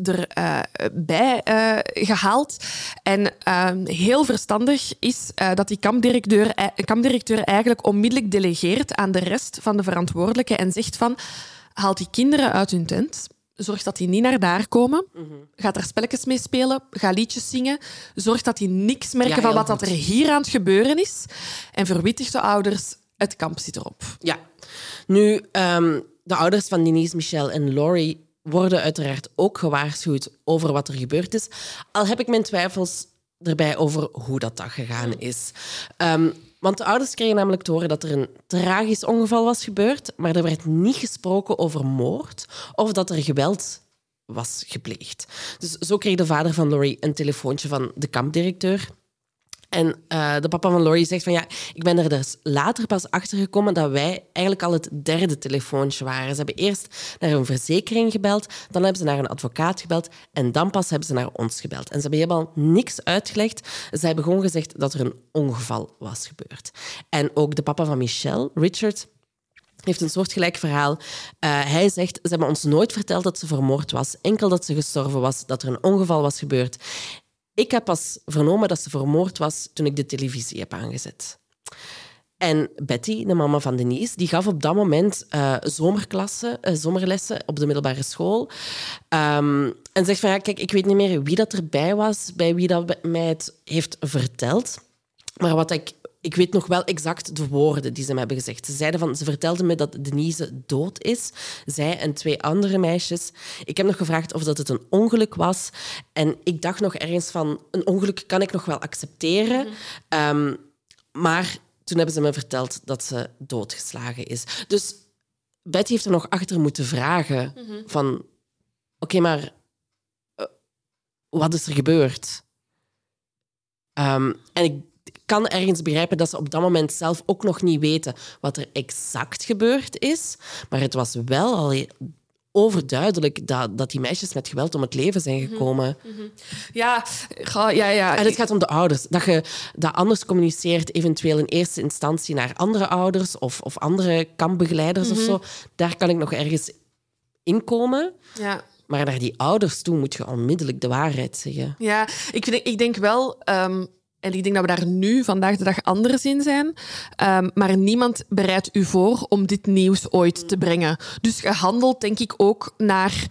erbij gehaald. En heel verstandig is dat die kampdirecteur eigenlijk onmiddellijk delegeert aan de rest van de verantwoordelijken en zegt van, haal die kinderen uit hun tent, zorg dat die niet naar daar komen, ga daar spelletjes mee spelen, ga liedjes zingen, zorg dat die niks merken van wat dat er hier aan het gebeuren is en verwittig de ouders, het kamp zit erop. Ja. Nu, de ouders van Denise, Michelle en Laurie worden uiteraard ook gewaarschuwd over wat er gebeurd is. Al heb ik mijn twijfels erbij over hoe dat gegaan is. Want de ouders kregen namelijk te horen dat er een tragisch ongeval was gebeurd, maar er werd niet gesproken over moord of dat er geweld was gepleegd. Dus zo kreeg de vader van Laurie een telefoontje van de kampdirecteur. En de papa van Laurie zegt van ja, ik ben er dus later pas achter gekomen dat wij eigenlijk al het derde telefoontje waren. Ze hebben eerst naar een verzekering gebeld, dan hebben ze naar een advocaat gebeld en dan pas hebben ze naar ons gebeld. En ze hebben helemaal niks uitgelegd. Ze hebben gewoon gezegd dat er een ongeval was gebeurd. En ook de papa van Michelle, Richard, heeft een soortgelijk verhaal. Hij zegt, ze hebben ons nooit verteld dat ze vermoord was, enkel dat ze gestorven was, dat er een ongeval was gebeurd. Ik heb pas vernomen dat ze vermoord was toen ik de televisie heb aangezet. En Betty, de mama van Denise, die gaf op dat moment zomerlessen op de middelbare school. En zegt van, ja, kijk, ik weet niet meer wie dat erbij was, bij wie dat mij het heeft verteld. Maar wat ik weet nog wel exact de woorden die ze me hebben gezegd. Ze vertelden me dat Denise dood is. Zij en 2 andere meisjes. Ik heb nog gevraagd of dat het een ongeluk was. En ik dacht nog ergens van, een ongeluk kan ik nog wel accepteren. Maar toen hebben ze me verteld dat ze doodgeslagen is. Dus Betty heeft er nog achter moeten vragen van, oké, maar wat is er gebeurd? En ik kan ergens begrijpen dat ze op dat moment zelf ook nog niet weten wat er exact gebeurd is. Maar het was wel al overduidelijk dat die meisjes met geweld om het leven zijn gekomen. Ja. En het gaat om de ouders. Dat je dat anders communiceert, eventueel in eerste instantie naar andere ouders of andere kampbegeleiders of zo. Daar kan ik nog ergens inkomen. Ja. Maar naar die ouders toe moet je onmiddellijk de waarheid zeggen. Ja, ik denk wel... En ik denk dat we daar nu, vandaag de dag, anders in zijn. Maar niemand bereidt u voor om dit nieuws ooit te brengen. Dus je handelt, denk ik, ook naar...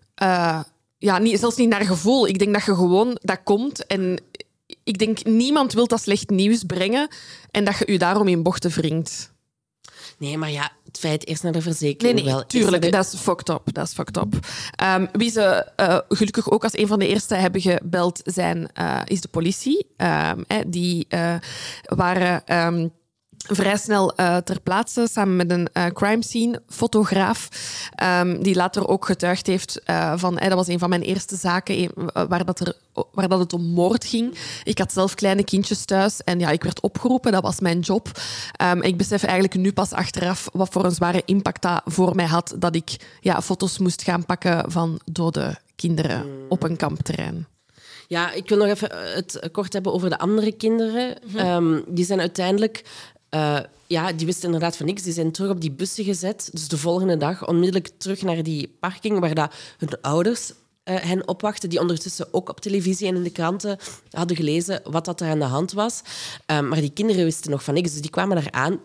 zelfs niet naar gevoel. Ik denk dat je gewoon... Dat komt en ik denk, niemand wil dat slecht nieuws brengen en dat je u daarom in bochten wringt. Nee, maar ja, het feit eerst naar de verzekering wel. Tuurlijk, dat is fucked up. Wie ze gelukkig ook als een van de eerste hebben gebeld is de politie. Die waren vrij snel ter plaatse, samen met een crime scene fotograaf, die later ook getuigd heeft van... dat was een van mijn eerste zaken waar dat het om moord ging. Ik had zelf kleine kindjes thuis en ja, ik werd opgeroepen, dat was mijn job. Ik besef eigenlijk nu pas achteraf wat voor een zware impact dat voor mij had, dat ik foto's moest gaan pakken van dode kinderen op een kampterrein. Ja, ik wil nog even het kort hebben over de andere kinderen. Die zijn uiteindelijk... die wisten inderdaad van niks. Die zijn terug op die bussen gezet. Dus de volgende dag onmiddellijk terug naar die parking waar dat hun ouders hen opwachten, die ondertussen ook op televisie en in de kranten hadden gelezen wat dat er aan de hand was. Maar die kinderen wisten nog van niks. Dus die kwamen daar aan.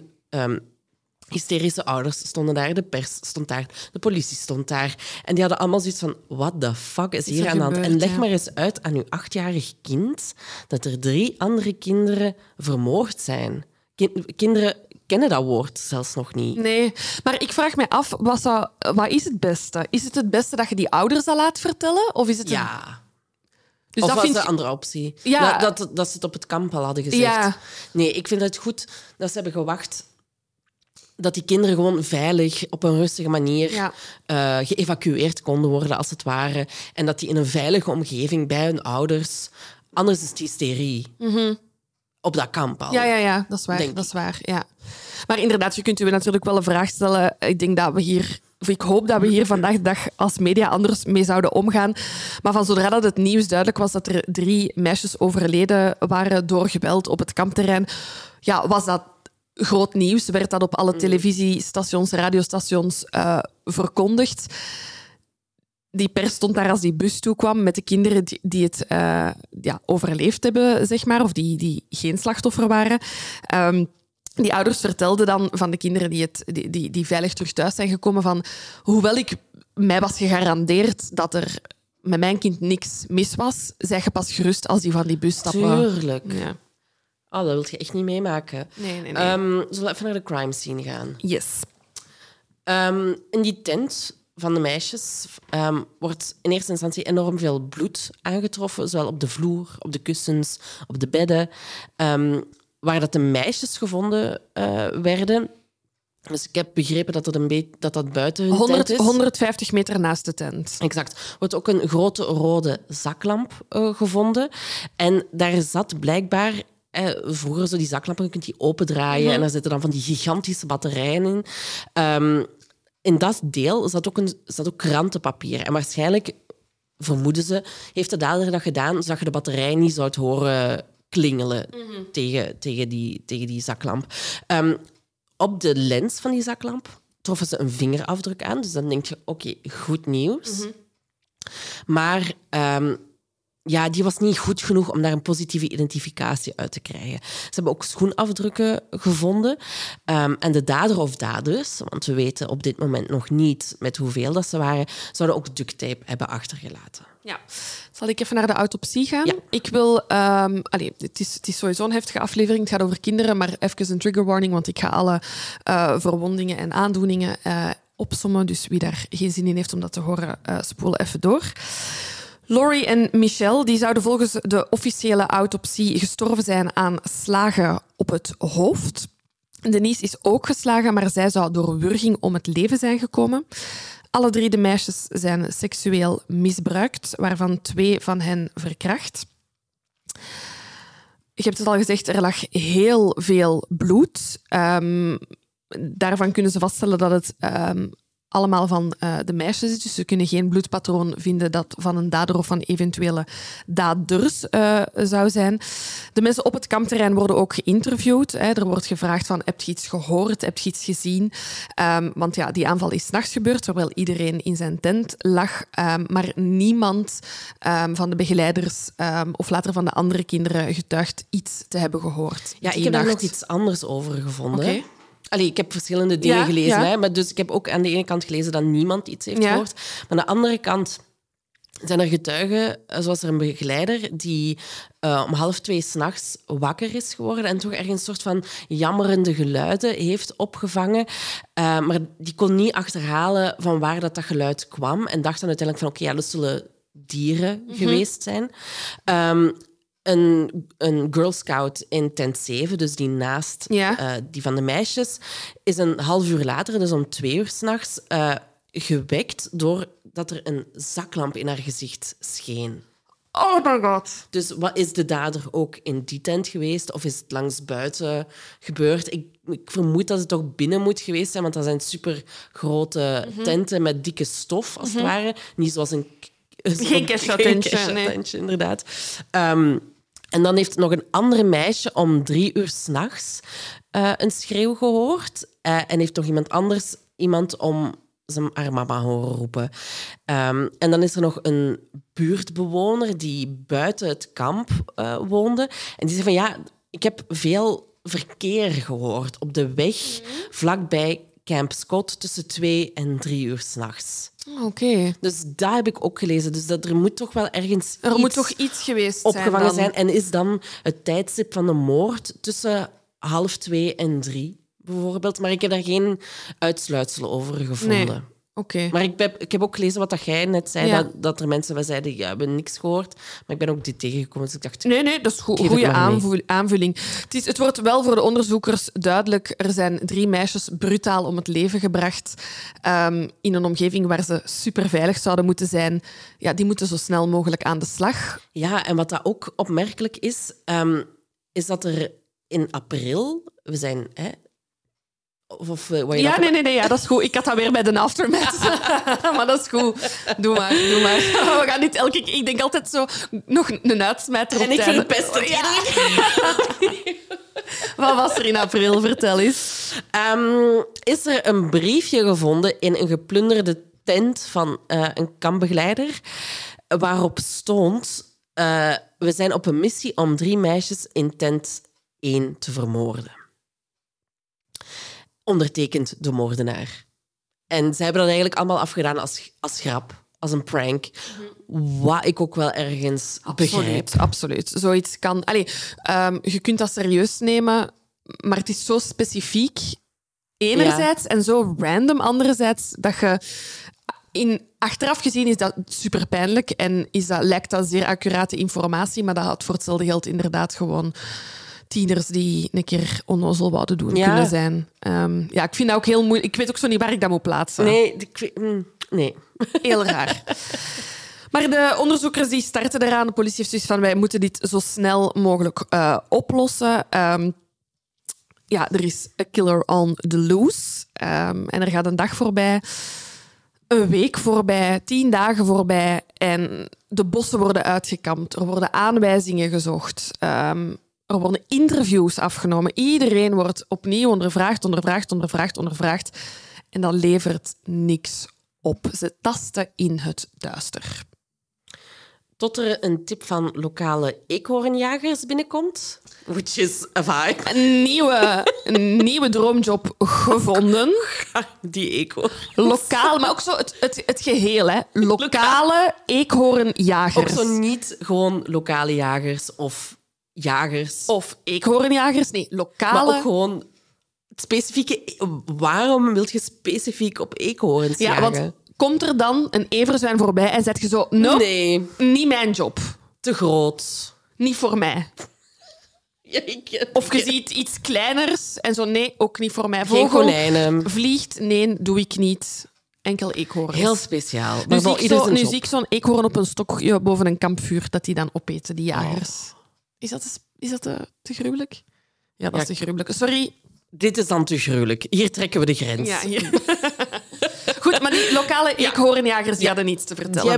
Hysterische ouders stonden daar, de pers stond daar, de politie stond daar. En die hadden allemaal zoiets van, what the fuck is hier aan de hand? En leg maar eens uit aan uw 8-jarig kind dat er 3 andere kinderen vermoord zijn. Kinderen kennen dat woord zelfs nog niet. Nee, maar ik vraag me af, wat is het beste? Is het beste dat je die ouders dat laat vertellen? Of is het ja. Dus of dat was vind de je... andere optie? Ja. Dat ze het op het kamp al hadden gezegd. Ja. Nee, ik vind het goed dat ze hebben gewacht dat die kinderen gewoon veilig, op een rustige manier geëvacueerd konden worden, als het ware. En dat die in een veilige omgeving bij hun ouders... Anders is het hysterie. Op dat kamp al. Ja, dat is waar. Denk Dat is waar, ja. Maar inderdaad, je kunt u natuurlijk wel een vraag stellen. Ik denk dat we hier... Of ik hoop dat we hier vandaag de dag als media anders mee zouden omgaan. Maar van zodra dat het nieuws duidelijk was dat er 3 meisjes overleden waren door geweld op het kampterrein, ja, was dat groot nieuws. Werd dat op alle televisiestations, radiostations verkondigd. Die pers stond daar als die bus toekwam met de kinderen die het overleefd hebben, zeg maar, of die geen slachtoffer waren. Die ouders vertelden dan van de kinderen die veilig terug thuis zijn gekomen van hoewel mij was gegarandeerd dat er met mijn kind niks mis was, zeg je pas gerust als die van die bus stappen. Tuurlijk. Ja. Oh, dat wil je echt niet meemaken. Nee. Zullen we even naar de crime scene gaan? Yes. In die tent van de meisjes wordt in eerste instantie enorm veel bloed aangetroffen, zowel op de vloer, op de kussens, op de bedden, waar dat de meisjes gevonden werden. Dus ik heb begrepen dat dat buiten hun tent is. 150 meter naast de tent. Exact. Er wordt ook een grote rode zaklamp gevonden. En daar zat blijkbaar... vroeger zo die zaklampen, je kunt die opendraaien en daar zitten dan van die gigantische batterijen in. In dat deel zat ook krantenpapier. En waarschijnlijk, vermoeden ze, heeft de dader dat gedaan zodat je de batterij niet zou horen klingelen tegen die zaklamp. Op de lens van die zaklamp troffen ze een vingerafdruk aan. Dus dan denk je, oké, goed nieuws. Maar die was niet goed genoeg om daar een positieve identificatie uit te krijgen. Ze hebben ook schoenafdrukken gevonden. En de dader of daders, want we weten op dit moment nog niet met hoeveel dat ze waren, zouden ook ducttape hebben achtergelaten. Ja. Zal ik even naar de autopsie gaan? Ja. Ik wil... het is sowieso een heftige aflevering. Het gaat over kinderen, maar even een trigger warning, want ik ga alle verwondingen en aandoeningen opsommen. Dus wie daar geen zin in heeft om dat te horen, spoel even door. Laurie en Michelle die zouden volgens de officiële autopsie gestorven zijn aan slagen op het hoofd. Denise is ook geslagen, maar zij zou door wurging om het leven zijn gekomen. Alle 3 de meisjes zijn seksueel misbruikt, waarvan 2 van hen verkracht. Je hebt het al gezegd, er lag heel veel bloed. Daarvan kunnen ze vaststellen dat het allemaal van de meisjes is. Dus ze kunnen geen bloedpatroon vinden dat van een dader of van eventuele daders zou zijn. De mensen op het kampterrein worden ook geïnterviewd. Er wordt gevraagd van, heb je iets gehoord? Heb je iets gezien? Want ja, die aanval is 's nachts gebeurd, terwijl iedereen in zijn tent lag. Maar niemand van de begeleiders of later van de andere kinderen getuigt iets te hebben gehoord. Ja, ik heb daar nog iets anders over gevonden. Okay. Allee, ik heb verschillende dingen gelezen. Hè, maar dus ik heb ook aan de ene kant gelezen dat niemand iets heeft gehoord. Maar aan de andere kant zijn er getuigen, zoals er een begeleider, die om 1:30 s'nachts wakker is geworden en toch ergens een soort van jammerende geluiden heeft opgevangen. Maar die kon niet achterhalen van waar dat geluid kwam. En dacht dan uiteindelijk van, oké, dat zullen dieren geweest zijn. Een Girl Scout in tent 7, dus die naast die van de meisjes, is een half uur later, dus om 2 uur 's nachts, gewekt doordat er een zaklamp in haar gezicht scheen. Oh my god. Dus wat is de dader ook in die tent geweest? Of is het langs buiten gebeurd? Ik vermoed dat het toch binnen moet geweest zijn, want dat zijn supergrote tenten met dikke stof, als het ware. Niet zoals geen cashotentje, inderdaad. En dan heeft nog een andere meisje om 3 uur 's nachts een schreeuw gehoord. En heeft nog iemand om haar mama horen roepen. En dan is er nog een buurtbewoner die buiten het kamp woonde. En die zei van, ja, ik heb veel verkeer gehoord op de weg vlakbij Camp Scott tussen 2 en 3 uur 's nachts. Oké. Dus dat heb ik ook gelezen. Dus dat er moet toch wel ergens moet toch iets geweest opgevangen zijn. En is dan het tijdstip van de moord tussen 1:30 en 3 bijvoorbeeld? Maar ik heb daar geen uitsluitsel over gevonden. Oké. Maar ik heb ook gelezen wat dat jij net zei, Ja. dat er mensen wel zeiden, we hebben niks gehoord. Maar ik ben ook dit tegengekomen, dus ik dacht... Nee, dat is Geef het goede maar mee. aanvulling. Het wordt wel voor de onderzoekers duidelijk. Er zijn 3 meisjes brutaal om het leven gebracht in een omgeving waar ze superveilig zouden moeten zijn. Ja, die moeten zo snel mogelijk aan de slag. Ja, en wat dat ook opmerkelijk is dat er in april... We zijn... wat je Ja, dat- nee, ja, dat is goed. Ik had dat weer bij de aftermath. Maar dat is goed. Doe maar. We gaan niet elke keer... Ik denk altijd zo, nog een uitsmijter op En ik het einde. verpest het Ja. Wat was er in april? Vertel eens. Is er een briefje gevonden in een geplunderde tent van een kampbegeleider, waarop stond... we zijn op een missie om 3 meisjes in tent 1 te vermoorden. Ondertekend de moordenaar. En zij hebben dat eigenlijk allemaal afgedaan als grap, als een prank. Wat ik ook wel ergens begrijp. Absoluut. Zoiets kan... je kunt dat serieus nemen, maar het is zo specifiek enerzijds en zo random anderzijds dat je... Achteraf gezien is dat super pijnlijk en lijkt dat zeer accurate informatie, maar dat had voor hetzelfde geld inderdaad gewoon tieners die een keer onnozel wouden doen kunnen zijn. Ik vind dat ook heel moeilijk. Ik weet ook zo niet waar ik dat moet plaatsen. Nee. Heel raar. Maar de onderzoekers die starten eraan. De politie heeft zoiets van, wij moeten dit zo snel mogelijk oplossen. Er is a killer on the loose. En er gaat een dag voorbij, een week voorbij, 10 dagen voorbij. En de bossen worden uitgekampt. Er worden aanwijzingen gezocht. Er worden interviews afgenomen. Iedereen wordt opnieuw ondervraagd. En dat levert niks op. Ze tasten in het duister. Tot er een tip van lokale eekhoornjagers binnenkomt. Which is a vibe. Een nieuwe droomjob gevonden. Die eekhoorn. Lokaal, maar ook zo het geheel. Hè. Lokale eekhoornjagers. Ook zo niet gewoon lokale jagers of jagers. Of eekhoornjagers. Nee, lokale... Maar ook gewoon specifieke... Waarom wil je specifiek op eekhoorns Ja, jagen? want komt er dan een everzwijn voorbij en zet je zo... No, Nee, niet mijn job. te groot. Niet voor mij. Ja, Of je ziet iets kleiners en zo... Nee, ook niet voor mij. Geen Vogel konijnen. vliegt, nee, doe ik niet. Enkel eekhoorns. Heel speciaal. Nu Maar zie wel, ik ieder zo- zijn nu job. zie ik zo'n eekhoorn op een stokje boven een kampvuur dat die dan opeten, die jagers. Is dat te gruwelijk? Ja, dat is te gruwelijk. Sorry. Dit is dan te gruwelijk. Hier trekken we de grens. Ja, hier. Goed, maar die lokale eekhoornjagers die hadden niets te vertellen.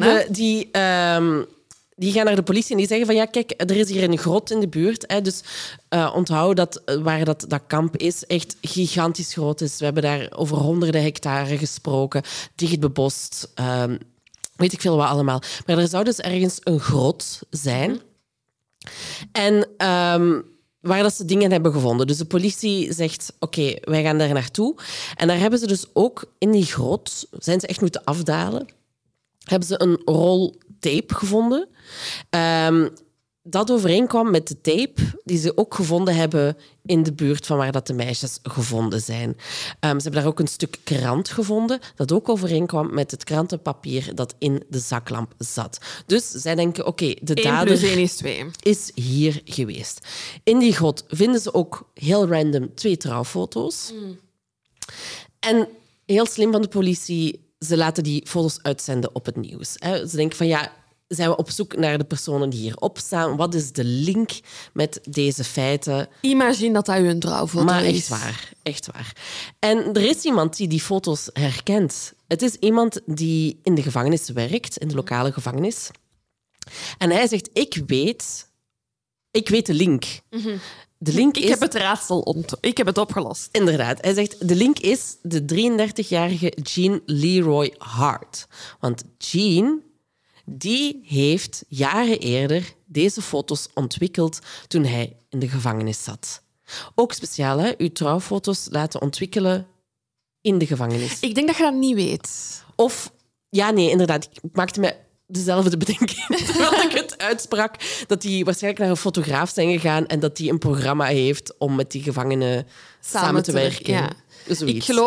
Die gaan naar de politie en die zeggen van ja, kijk, er is hier een grot in de buurt. Hè, dus onthoud dat waar dat kamp is echt gigantisch groot is. We hebben daar over honderden hectare gesproken, dicht bebost, weet ik veel wat allemaal. Maar er zou dus ergens een grot zijn. En waar dat ze dingen hebben gevonden. Dus de politie zegt, oké, wij gaan daar naartoe. En daar hebben ze dus ook in die grot, zijn ze echt moeten afdalen, hebben ze een rol tape gevonden. Dat overeenkwam met de tape die ze ook gevonden hebben in de buurt van waar dat de meisjes gevonden zijn. Ze hebben daar ook een stuk krant gevonden dat ook overeenkwam met het krantenpapier dat in de zaklamp zat. Dus zij denken, oké, de 1 dader + 1 is 2. is hier geweest. In die grot vinden ze ook heel random 2 trouwfoto's. En heel slim van de politie, ze laten die foto's uitzenden op het nieuws. Ze denken van ja, zijn we op zoek naar de personen die hierop staan? Wat is de link met deze feiten? Imagine dat dat uw trouwfoto Maar is. echt waar, echt waar. En er is iemand die foto's herkent. Het is iemand die in de gevangenis werkt, in de lokale gevangenis. En hij zegt, ik weet de link. De link Ik is... heb het raadsel ik heb het opgelost. Inderdaad. Hij zegt, de link is de 33-jarige Jean Leroy Hart. Want Jean, die heeft jaren eerder deze foto's ontwikkeld toen hij in de gevangenis zat. Ook speciaal, hè? Uw trouwfoto's laten ontwikkelen in de gevangenis. Ik denk dat je dat niet weet. Of, ja, nee, inderdaad. Ik maakte me dezelfde bedenking terwijl ik het uitsprak, dat die waarschijnlijk naar een fotograaf zijn gegaan en dat die een programma heeft om met die gevangenen samen te werken. Ja. Zoiets. Ik geloof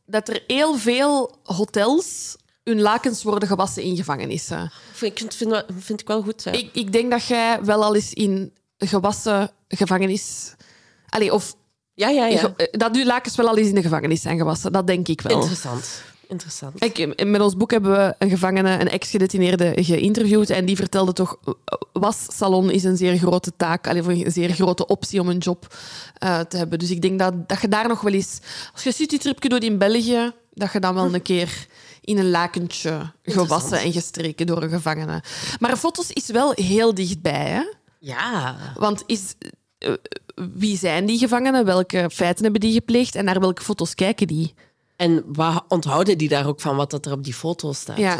dat er heel veel hotels hun lakens worden gewassen in gevangenissen. Vind ik wel goed. Ja. Ik denk dat jij wel al eens in gewassen gevangenis... Allee, of... Ja. Dat uw lakens wel al eens in de gevangenis zijn gewassen. Dat denk ik wel. Interessant. Met ons boek hebben we een gevangene, een ex-gedetineerde, geïnterviewd. En die vertelde toch... Wassalon is een zeer grote taak. Een zeer grote optie om een job te hebben. Dus ik denk dat je daar nog wel eens... Als je citytripje doet in België, dat je dan wel een keer in een lakentje gewassen en gestreken door een gevangene. Maar foto's is wel heel dichtbij, hè? Ja. Want wie zijn die gevangenen? Welke feiten hebben die gepleegd? En naar welke foto's kijken die? En wat onthouden die daar ook van wat dat er op die foto staat? Ja.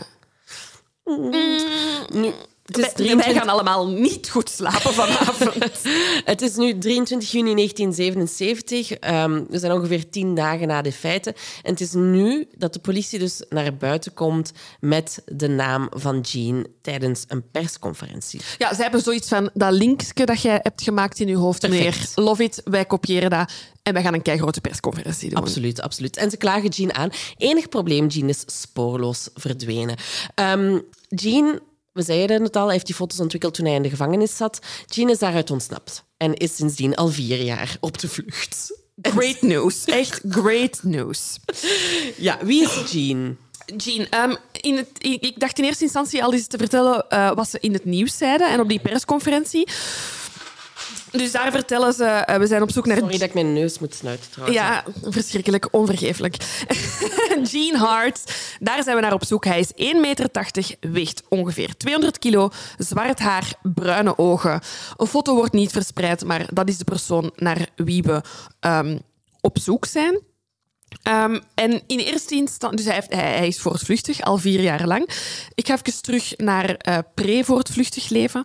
Nu, Wij gaan allemaal niet goed slapen vanavond. Het is nu 23 juni 1977. We zijn ongeveer 10 dagen na de feiten. En het is nu dat de politie dus naar buiten komt met de naam van Jean tijdens een persconferentie. Ja, ze hebben zoiets van dat linkje dat jij hebt gemaakt in je hoofd. Perfect. Meneer, love it, wij kopiëren dat. En wij gaan een keigrote persconferentie doen. Absoluut. En ze klagen Jean aan. Enig probleem, Jean is spoorloos verdwenen. Jean... We zeiden het al, hij heeft die foto's ontwikkeld toen hij in de gevangenis zat. Jean is daaruit ontsnapt en is sindsdien al 4 jaar op de vlucht. Great news. Echt great news. Ja, wie is Jean? Jean, ik dacht in eerste instantie al eens te vertellen wat ze in het nieuws zeiden en op die persconferentie. Dus daar vertellen ze... we zijn op zoek naar... Sorry dat ik mijn neus moet snuiten, trouwens. Ja, verschrikkelijk, onvergeeflijk. Jean Hart, daar zijn we naar op zoek. Hij is 1,80 meter, weegt ongeveer 200 kilo, zwart haar, bruine ogen. Een foto wordt niet verspreid, maar dat is de persoon naar wie we op zoek zijn. En in eerste instantie... Dus hij is voortvluchtig, al 4 jaar lang. Ik ga even terug naar pre-voortvluchtig leven.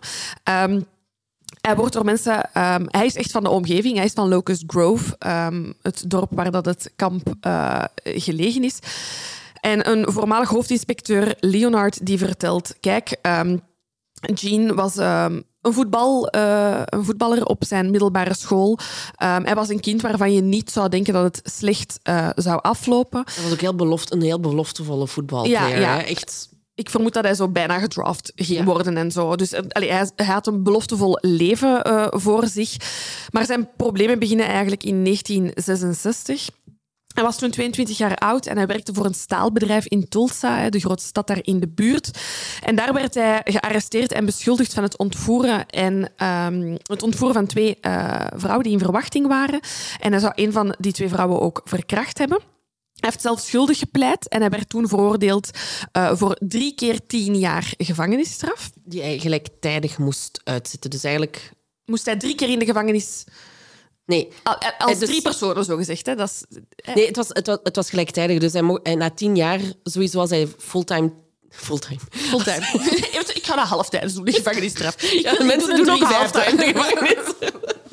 Hij wordt door mensen... hij is echt van de omgeving. Hij is van Locust Grove, het dorp waar dat het kamp gelegen is. En een voormalig hoofdinspecteur, Leonard, die vertelt... Kijk, Jean was een voetballer op zijn middelbare school. Hij was een kind waarvan je niet zou denken dat het slecht zou aflopen. Hij was ook een heel beloftevolle voetbalplayer. Ja. Hè? Echt... Ik vermoed dat hij zo bijna gedraft ging worden en zo. Dus hij had een beloftevol leven voor zich. Maar zijn problemen beginnen eigenlijk in 1966. Hij was toen 22 jaar oud en hij werkte voor een staalbedrijf in Tulsa, de grote stad daar in de buurt. En daar werd hij gearresteerd en beschuldigd van het ontvoeren van 2 vrouwen die in verwachting waren. En hij zou een van die 2 vrouwen ook verkracht hebben. Hij heeft zelf schuldig gepleit en hij werd toen veroordeeld voor 3 keer 10 jaar gevangenisstraf. Die hij gelijktijdig moest uitzitten. Dus eigenlijk... Moest hij 3 keer in de gevangenis... Nee. Als 3 personen, zo gezegd. Hè? Dat is... Nee, het was gelijktijdig. Dus hij na 10 jaar, sowieso was hij fulltime. Ik ga dat halftijds doen, de gevangenisstraf. Ja, mensen doen ook halftime de gevangenis.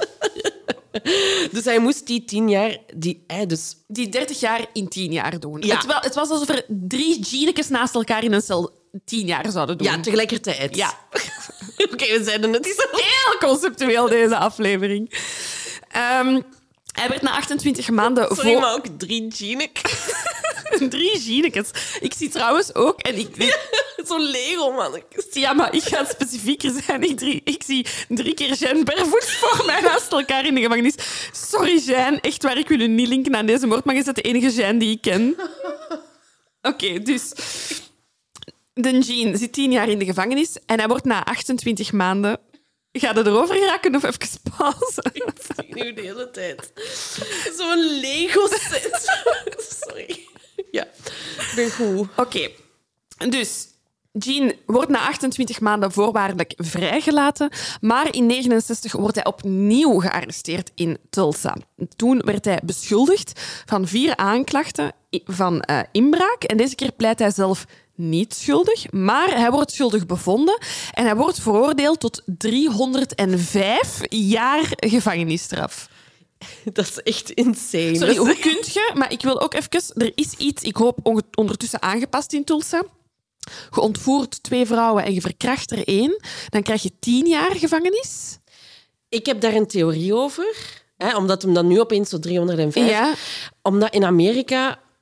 Dus hij moest die 10 jaar... Die 30 jaar in 10 jaar doen. Ja. Het was alsof er 3 Jeanekes naast elkaar in een cel 10 jaar zouden doen. Ja, tegelijkertijd. Ja. Oké, we zeiden het. Het is heel conceptueel, deze aflevering. Hij werd na 28 maanden Sorry, maar ook 3 Jeanekes. 3 Jeanekes. Ik zie trouwens ook... Zo'n Lego-mannetjes. Ja, maar ik ga specifieker zijn. Ik zie 3 keer Jeanne Bervoets voor mij naast elkaar in de gevangenis. Sorry, Jeanne. Echt waar, ik wil u niet linken aan deze moord, maar je bent de enige Jeanne die ik ken. Oké, dus... De Jean zit 10 jaar in de gevangenis en hij wordt na 28 maanden... Ga je erover geraken of even pauze? Ik zie nu de hele tijd. Zo'n Lego-set. Sorry. Ja, ik ben goed. Oké. Dus Jean wordt na 28 maanden voorwaardelijk vrijgelaten, maar in 1969 wordt hij opnieuw gearresteerd in Tulsa. Toen werd hij beschuldigd van 4 aanklachten van inbraak en deze keer pleit hij zelf niet schuldig, maar hij wordt schuldig bevonden en hij wordt veroordeeld tot 305 jaar gevangenisstraf. Dat is echt insane. Sorry, hoe kun je... Maar ik wil ook even... Er is iets, ik hoop ondertussen aangepast in Tulsa. Je ontvoert 2 vrouwen en je verkracht er 1. Dan krijg je 10 jaar gevangenis. Ik heb daar een theorie over. Omdat hem dan nu opeens zo 305... Ja. Omdat in Amerika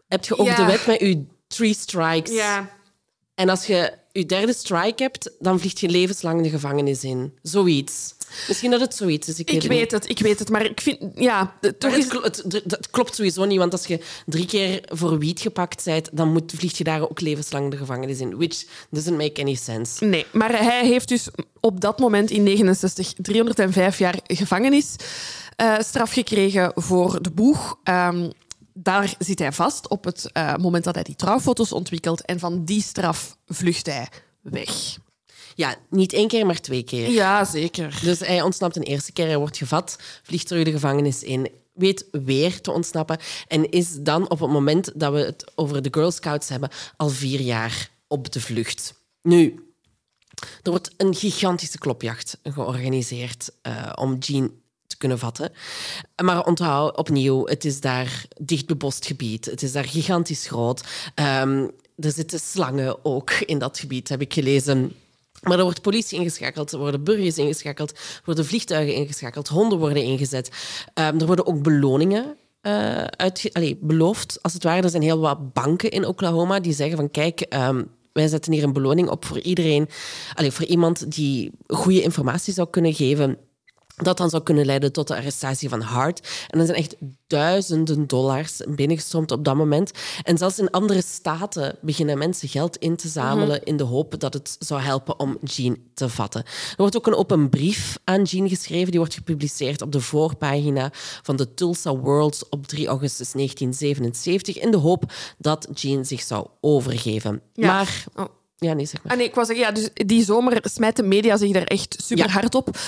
heb je ook de wet met je 3 strikes. Ja. En als je je 3e strike hebt, dan vlieg je levenslang de gevangenis in. Zoiets. Misschien dat het zoiets is. Ik weet het, maar ik vind... Ja, het klopt sowieso niet, want als je 3 keer voor wiet gepakt bent, dan vlieg je daar ook levenslang de gevangenis in. Which doesn't make any sense. Nee, maar hij heeft dus op dat moment in 69 305 jaar gevangenisstraf gekregen voor de boeg. Daar zit hij vast op het moment dat hij die trouwfoto's ontwikkelt. En van die straf vlucht hij weg. Ja, niet 1 keer, maar 2 keer. Ja, zeker. Dus hij ontsnapt een eerste keer, hij wordt gevat, vliegt terug de gevangenis in, weet weer te ontsnappen en is dan op het moment dat we het over de Girl Scouts hebben al 4 jaar op de vlucht. Nu, er wordt een gigantische klopjacht georganiseerd om Jean te kunnen vatten. Maar onthoud opnieuw, het is daar dicht bebost gebied. Het is daar gigantisch groot. Er zitten slangen ook in dat gebied, heb ik gelezen. Maar er wordt politie ingeschakeld, er worden burgers ingeschakeld, er worden vliegtuigen ingeschakeld, honden worden ingezet. Er worden ook beloningen beloofd, als het ware. Er zijn heel wat banken in Oklahoma die zeggen van kijk, wij zetten hier een beloning op voor iedereen, voor iemand die goede informatie zou kunnen geven, dat dan zou kunnen leiden tot de arrestatie van Hart. En er zijn echt duizenden dollars binnengestroomd op dat moment. En zelfs in andere staten beginnen mensen geld in te zamelen in de hoop dat het zou helpen om Jean te vatten. Er wordt ook een open brief aan Jean geschreven. Die wordt gepubliceerd op de voorpagina van de Tulsa World op 3 augustus 1977 in de hoop dat Jean zich zou overgeven. Ja. Maar... Ja, nee, zeg maar. Ik wou zeggen, dus die zomer smijt de media zich daar echt super hard op.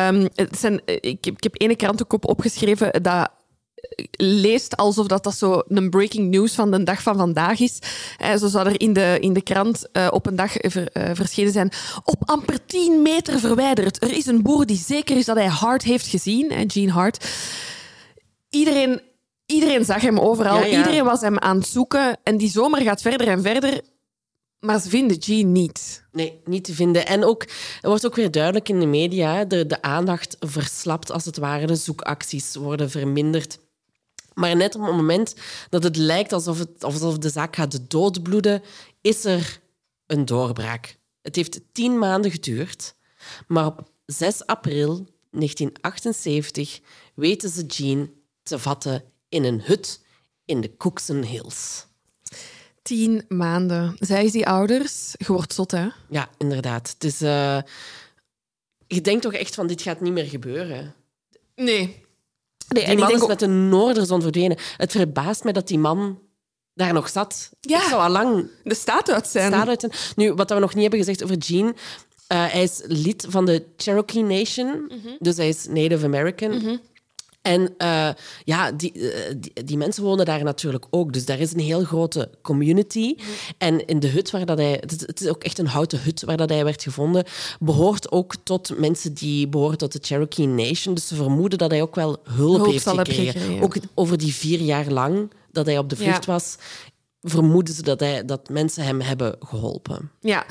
Ik heb ene krantenkop opgeschreven dat leest alsof dat zo een breaking news van de dag van vandaag is. Zo zou er in de krant op een dag verschenen zijn. Op amper 10 meter verwijderd. Er is een boer die zeker is dat hij Hart heeft gezien. Jean Hart. Iedereen zag hem overal. Ja. Iedereen was hem aan het zoeken. En die zomer gaat verder en verder. Maar ze vinden Jean niet. Nee, niet te vinden. En ook, er wordt ook weer duidelijk in de media, de aandacht verslapt als het ware. De zoekacties worden verminderd. Maar net op het moment dat het lijkt alsof de zaak gaat doodbloeden, is er een doorbraak. Het heeft 10 maanden geduurd, maar op 6 april 1978 weten ze Jean te vatten in een hut in de Cookson Hills. 10 maanden. Zij is die ouders. Je wordt zot, hè? Ja, inderdaad. Het is, je denkt toch echt van, dit gaat niet meer gebeuren. Nee. Die man is met de Noorderzon verdwenen. Het verbaast me dat die man daar nog zat. Ja. Ik zou al lang... De staat uit zijn. Nu, wat we nog niet hebben gezegd over Jean... hij is lid van de Cherokee Nation. Dus hij is Native American. En die mensen wonen daar natuurlijk ook. Dus daar is een heel grote community. En in de hut waar dat hij... Het is ook echt een houten hut waar dat hij werd gevonden. Behoort ook tot mensen die behoren tot de Cherokee Nation. Dus ze vermoeden dat hij ook wel hulp heeft gekregen. Ja. Ook over die 4 jaar lang dat hij op de vlucht was, vermoeden ze dat mensen hem hebben geholpen. Ja.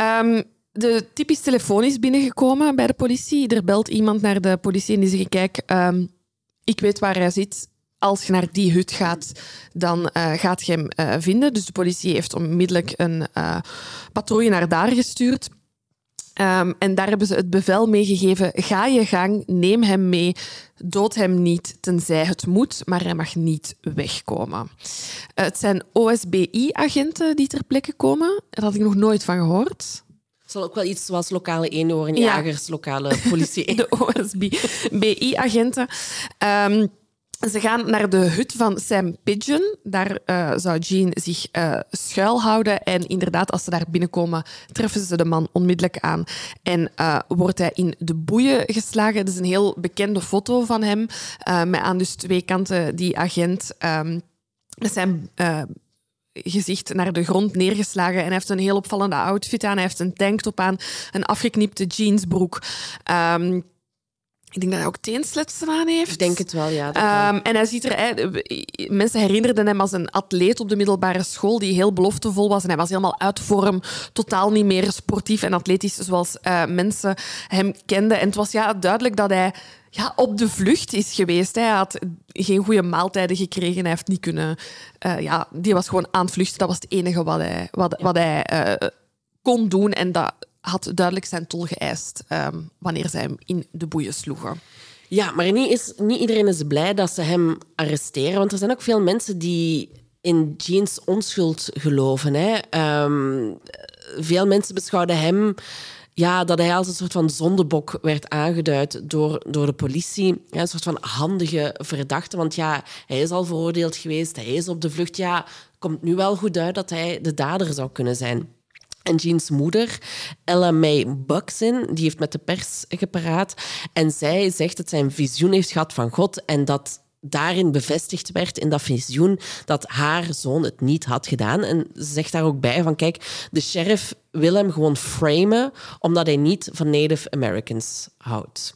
De typisch telefoon is binnengekomen bij de politie. Er belt iemand naar de politie en die zegt, kijk... ik weet waar hij zit. Als je naar die hut gaat, dan gaat je hem vinden. Dus de politie heeft onmiddellijk een patrouille naar daar gestuurd. En daar hebben ze het bevel meegegeven. Ga je gang, neem hem mee. Dood hem niet, tenzij het moet. Maar hij mag niet wegkomen. Het zijn OSBI-agenten die ter plekke komen. Daar had ik nog nooit van gehoord. Het zal ook wel iets zoals lokale eenhoornjagers, lokale politie. De OSBI-agenten. Ze gaan naar de hut van Sam Pigeon. Daar zou Jean zich schuilhouden. En inderdaad, als ze daar binnenkomen, treffen ze de man onmiddellijk aan. En wordt hij in de boeien geslagen. Dat is een heel bekende foto van hem. Met aan dus 2 kanten die agent met zijn... gezicht naar de grond neergeslagen. En hij heeft een heel opvallende outfit aan. Hij heeft een tanktop aan, een afgeknipte jeansbroek. Ik denk dat hij ook teensletsen aan heeft. Ik denk het wel, ja. En hij ziet mensen herinnerden hem als een atleet op de middelbare school die heel beloftevol was. En hij was helemaal uit vorm, totaal niet meer sportief en atletisch zoals mensen hem kenden. En het was duidelijk dat hij op de vlucht is geweest. Hij had geen goede maaltijden gekregen. Hij heeft niet kunnen... die was gewoon aan het vluchten. Dat was het enige wat hij kon doen. En dat had duidelijk zijn tol geëist wanneer zij hem in de boeien sloegen. Ja, maar niet iedereen is blij dat ze hem arresteren. Want er zijn ook veel mensen die in Jean's onschuld geloven. Hè. Veel mensen beschouwden hem... Ja, dat hij als een soort van zondebok werd aangeduid door de politie. Ja, een soort van handige verdachte. Want ja, hij is al veroordeeld geweest. Hij is op de vlucht. Ja, komt nu wel goed uit dat hij de dader zou kunnen zijn. En Jean's moeder, Ella Mae Buxton, die heeft met de pers gepraat. En zij zegt dat zij een visioen heeft gehad van God. En dat daarin bevestigd werd, in dat visioen, dat haar zoon het niet had gedaan. En ze zegt daar ook bij van, kijk, de sheriff wil hem gewoon framen omdat hij niet van Native Americans houdt.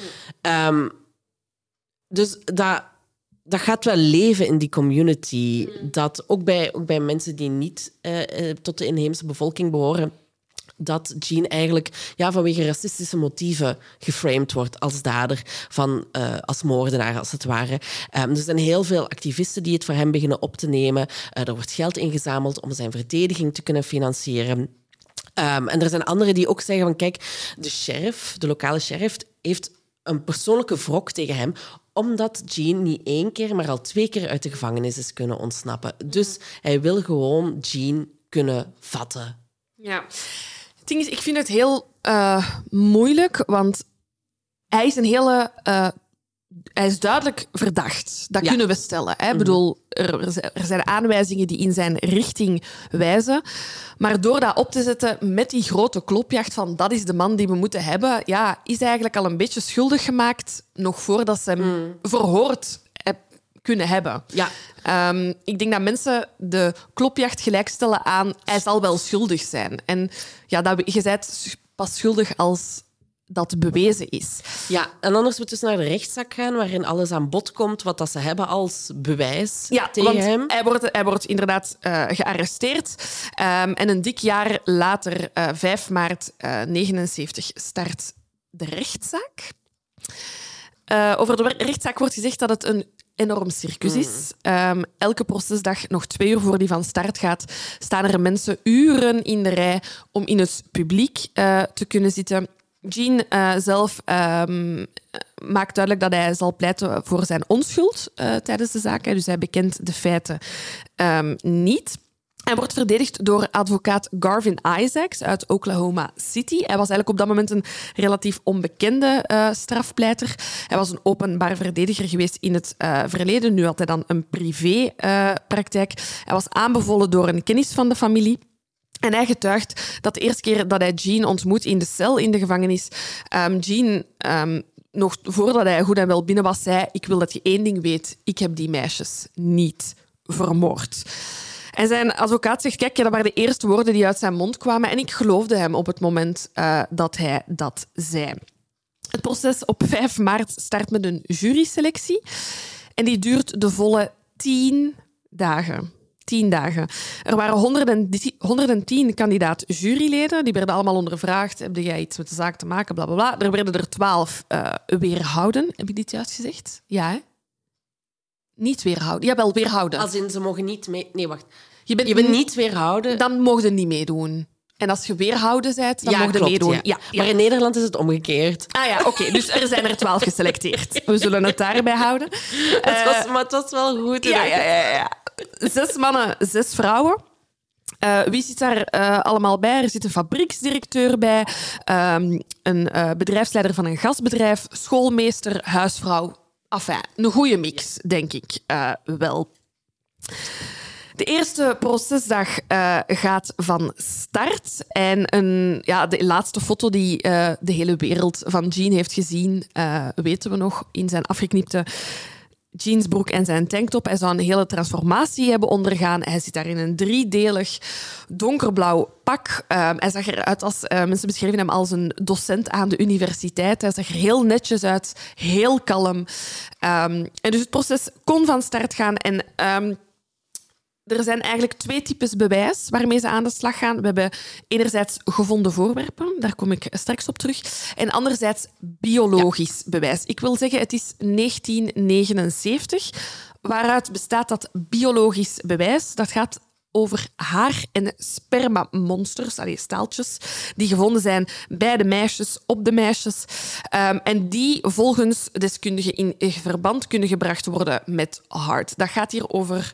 Dus dat gaat wel leven in die community. Dat ook bij mensen die niet tot de inheemse bevolking behoren, dat Jean eigenlijk vanwege racistische motieven geframed wordt als dader, als moordenaar, als het ware. Er zijn heel veel activisten die het voor hem beginnen op te nemen. Er wordt geld ingezameld om zijn verdediging te kunnen financieren. En er zijn anderen die ook zeggen van, kijk, de lokale sheriff, heeft een persoonlijke wrok tegen hem, omdat Jean niet 1 keer, maar al 2 keer uit de gevangenis is kunnen ontsnappen. Dus hij wil gewoon Jean kunnen vatten. Ja. Het ding is, ik vind het heel moeilijk, want hij is hij is duidelijk verdacht. Dat kunnen we stellen. Hè? Ik bedoel, er zijn aanwijzingen die in zijn richting wijzen. Maar door dat op te zetten met die grote klopjacht van dat is de man die we moeten hebben, is hij eigenlijk al een beetje schuldig gemaakt nog voordat ze hem verhoord kunnen hebben. Ja. Ik denk dat mensen de klopjacht gelijkstellen aan hij zal wel schuldig zijn. En je bent pas schuldig als dat bewezen is. Ja, en anders moeten ze naar de rechtszaak gaan waarin alles aan bod komt wat dat ze hebben als bewijs tegen hem. Hij wordt inderdaad gearresteerd. En een dik jaar later, 5 maart 1979, start de rechtszaak. Over de rechtszaak wordt gezegd dat het een enorm circus is. Elke procesdag, nog 2 uur voor die van start gaat, staan er mensen uren in de rij om in het publiek te kunnen zitten. Jean zelf maakt duidelijk dat hij zal pleiten voor zijn onschuld tijdens de zaak. Dus hij bekent de feiten niet. Hij wordt verdedigd door advocaat Garvin Isaacs uit Oklahoma City. Hij was eigenlijk op dat moment een relatief onbekende strafpleiter. Hij was een openbaar verdediger geweest in het verleden. Nu had hij dan een privépraktijk. Hij was aanbevolen door een kennis van de familie. En hij getuigt dat de eerste keer dat hij Jean ontmoet in de cel in de gevangenis, Jean, nog voordat hij goed en wel binnen was, zei: ik wil dat je 1 ding weet, ik heb die meisjes niet vermoord. En zijn advocaat zegt, kijk, dat waren de eerste woorden die uit zijn mond kwamen en ik geloofde hem op het moment dat hij dat zei. Het proces op 5 maart start met een juryselectie en die duurt de volle 10 dagen. 10 dagen. Er waren 110 kandidaat juryleden. Die werden allemaal ondervraagd. Heb jij iets met de zaak te maken? Blablabla. Er werden er 12 weerhouden. Heb ik dit juist gezegd? Ja, hè? Niet weerhouden. Jawel, weerhouden. Als in, ze mogen niet mee... Nee, wacht. Je bent niet weerhouden. Dan mogen ze niet meedoen. En als je weerhouden bent, dan mogen ze meedoen. Ja. Maar in Nederland is het omgekeerd. Ah ja, oké. Dus er zijn er 12 geselecteerd. We zullen het daarbij houden. Maar het was wel goed. Ja. 6 mannen, 6 vrouwen. Wie zit daar allemaal bij? Er zit een fabrieksdirecteur bij, een bedrijfsleider van een gasbedrijf, schoolmeester, huisvrouw. Enfin, een goede mix, denk ik wel. De eerste procesdag gaat van start. En de laatste foto die de hele wereld van Jean heeft gezien, weten we nog, in zijn afgeknipte jeansbroek en zijn tanktop. Hij zou een hele transformatie hebben ondergaan. Hij zit daar in een 3-delig donkerblauw pak. Hij zag eruit als... mensen beschreven hem als een docent aan de universiteit. Hij zag er heel netjes uit, heel kalm. En dus het proces kon van start gaan. En er zijn eigenlijk 2 types bewijs waarmee ze aan de slag gaan. We hebben enerzijds gevonden voorwerpen, daar kom ik straks op terug. En anderzijds biologisch bewijs. Ik wil zeggen, het is 1979. Waaruit bestaat dat biologisch bewijs? Dat gaat over haar- en spermamonsters, staaltjes, die gevonden zijn bij de meisjes, op de meisjes. En die volgens deskundigen in verband kunnen gebracht worden met HAART. Dat gaat hier over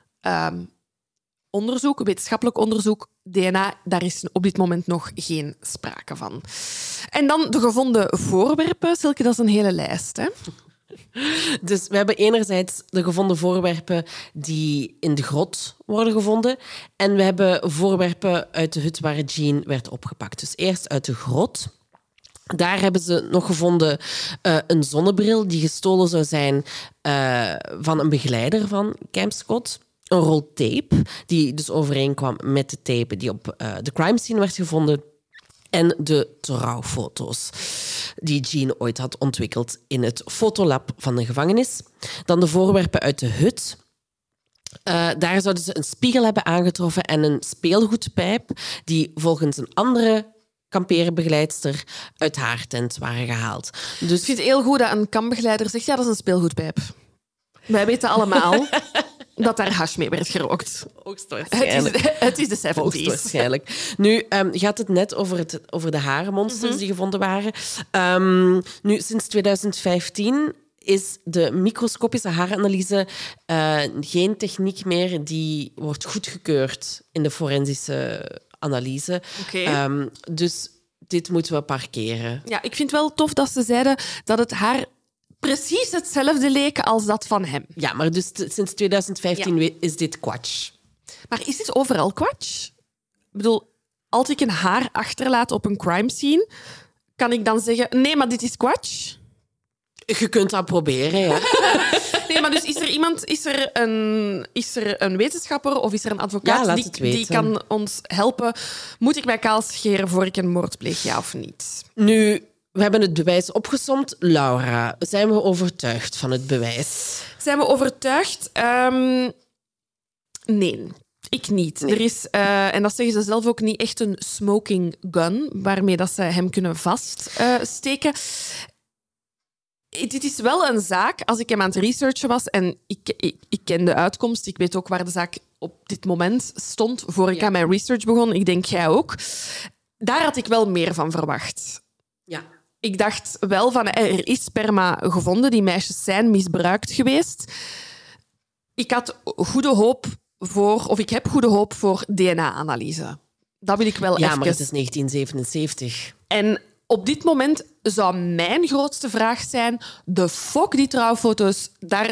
onderzoek, wetenschappelijk onderzoek. DNA, daar is op dit moment nog geen sprake van. En dan de gevonden voorwerpen. Silke, dat is een hele lijst, hè? Dus we hebben enerzijds de gevonden voorwerpen die in de grot worden gevonden. En we hebben voorwerpen uit de hut waar Jean werd opgepakt. Dus eerst uit de grot. Daar hebben ze nog gevonden een zonnebril die gestolen zou zijn van een begeleider van Camp Scott. Een rol tape die dus overeenkwam met de tape die op de crime scene werd gevonden. En de trouwfoto's die Jean ooit had ontwikkeld in het fotolab van de gevangenis. Dan de voorwerpen uit de hut. Daar zouden ze een spiegel hebben aangetroffen en een speelgoedpijp die volgens een andere kampeerbegeleidster uit haar tent waren gehaald. Dus Ik vind het heel goed dat een kampbegeleider zegt, ja, dat is een speelgoedpijp. Wij weten allemaal dat daar hash mee werd gerookt. hoogstwaarschijnlijk. Het is de 70's. Hoogstwaarschijnlijk. Nu gaat het net over de harenmonsters die gevonden waren. Nu, sinds 2015 is de microscopische haaranalyse geen techniek meer die wordt goedgekeurd in de forensische analyse. Oké. Dus dit moeten we parkeren. Ja, ik vind het wel tof dat ze zeiden dat het haar precies hetzelfde leek als dat van hem. Ja, maar dus sinds 2015 is dit kwatsch. Maar is dit overal kwatsch? Ik bedoel, als ik een haar achterlaat op een crime scene, kan ik dan zeggen, nee, maar dit is kwatsch? Je kunt dat proberen, ja. Nee, maar dus is er een wetenschapper of is er een advocaat die kan ons helpen? Moet ik mij kaal scheren voor ik een moord pleeg, ja of niet? Nu, we hebben het bewijs opgesomd. Laura, zijn we overtuigd van het bewijs? Zijn we overtuigd? Nee, ik niet. Nee. Er is, en dat zeggen ze zelf ook, niet echt een smoking gun waarmee dat ze hem kunnen vaststeken. Dit is wel een zaak, als ik hem aan het researchen was en ik ken de uitkomst, ik weet ook waar de zaak op dit moment stond voor ik aan mijn research begon. Ik denk jij ook. Daar had ik wel meer van verwacht. Ja. Ik dacht wel van, er is sperma gevonden, die meisjes zijn misbruikt geweest. Ik had goede hoop ik heb goede hoop voor DNA-analyse. Dat wil ik wel even. Ja, maar het is 1977. En op dit moment zou mijn grootste vraag zijn, de fuck die trouwfoto's,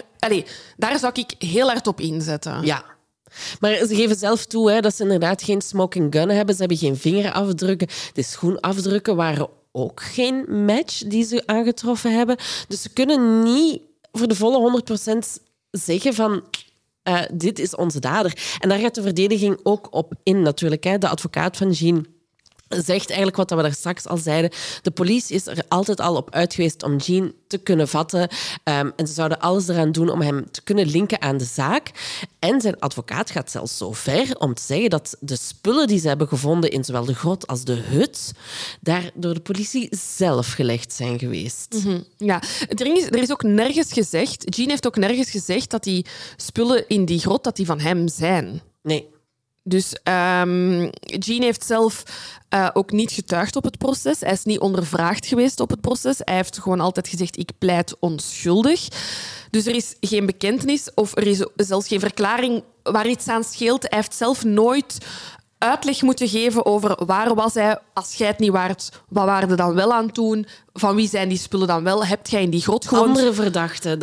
daar zou ik heel hard op inzetten. Ja. Maar ze geven zelf toe dat ze inderdaad geen smoking gun hebben. Ze hebben geen vingerafdrukken. De schoenafdrukken waren ook geen match die ze aangetroffen hebben. Dus ze kunnen niet voor de volle 100% zeggen van dit is onze dader. En daar gaat de verdediging ook op in natuurlijk. De advocaat van Jean zegt eigenlijk wat we daar straks al zeiden. De politie is er altijd al op uit geweest om Jean te kunnen vatten. En ze zouden alles eraan doen om hem te kunnen linken aan de zaak. En zijn advocaat gaat zelfs zo ver om te zeggen dat de spullen die ze hebben gevonden in zowel de grot als de hut daar door de politie zelf gelegd zijn geweest. Mm-hmm. Ja, er is ook nergens gezegd, Jean heeft ook nergens gezegd dat die spullen in die grot dat die van hem zijn. Nee. Dus Jean heeft zelf ook niet getuigd op het proces. Hij is niet ondervraagd geweest op het proces. Hij heeft gewoon altijd gezegd, ik pleit onschuldig. Dus er is geen bekentenis of er is zelfs geen verklaring waar iets aan scheelt. Hij heeft zelf nooit uitleg moeten geven over waar was hij, als jij het niet waart, wat waren er dan wel aan het doen? Van wie zijn die spullen dan wel? Hebt jij in die grot gewoond? Andere verdachten.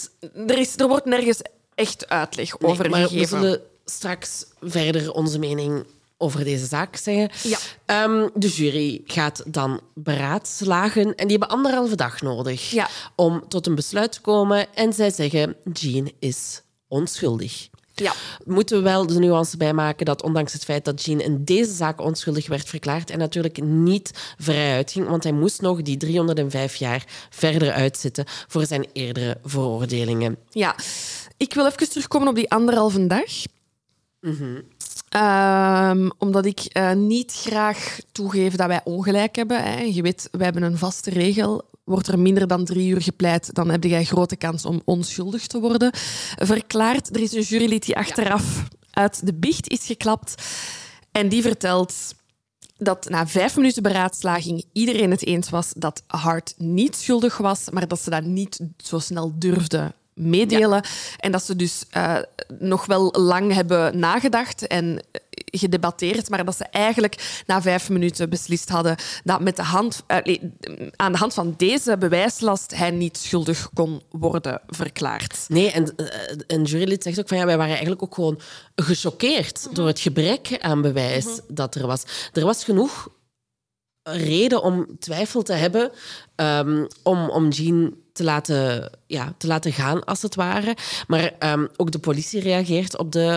Er wordt nergens echt uitleg over maar gegeven. We zullen straks verder onze mening over deze zaak zeggen. Ja. De jury gaat dan beraadslagen en die hebben 1,5 dag nodig om tot een besluit te komen. En zij zeggen, Jean is onschuldig. Ja. Moeten we wel de nuance bijmaken dat ondanks het feit dat Jean in deze zaak onschuldig werd verklaard en natuurlijk niet vrij uitging, want hij moest nog die 305 jaar verder uitzitten voor zijn eerdere veroordelingen. Ja. Ik wil even terugkomen op die 1,5 dag. Omdat ik niet graag toegeef dat wij ongelijk hebben. Hè. Je weet, wij hebben een vaste regel. Wordt er minder dan 3 uur gepleit, dan heb jij grote kans om onschuldig te worden verklaard. Er is een jurylid die achteraf uit de biecht is geklapt. En die vertelt dat na 5 minuten beraadslaging iedereen het eens was dat Hart niet schuldig was, maar dat ze dat niet zo snel durfde meedelen. Ja. En dat ze dus nog wel lang hebben nagedacht en gedebatteerd, maar dat ze eigenlijk na 5 minuten beslist hadden dat met aan de hand van deze bewijslast hij niet schuldig kon worden verklaard. Nee, en een jurylid zegt ook van wij waren eigenlijk ook gewoon gechoqueerd door het gebrek aan bewijs dat er was. Er was genoeg reden om twijfel te hebben om Jean te laten gaan, als het ware. Maar ook de politie reageert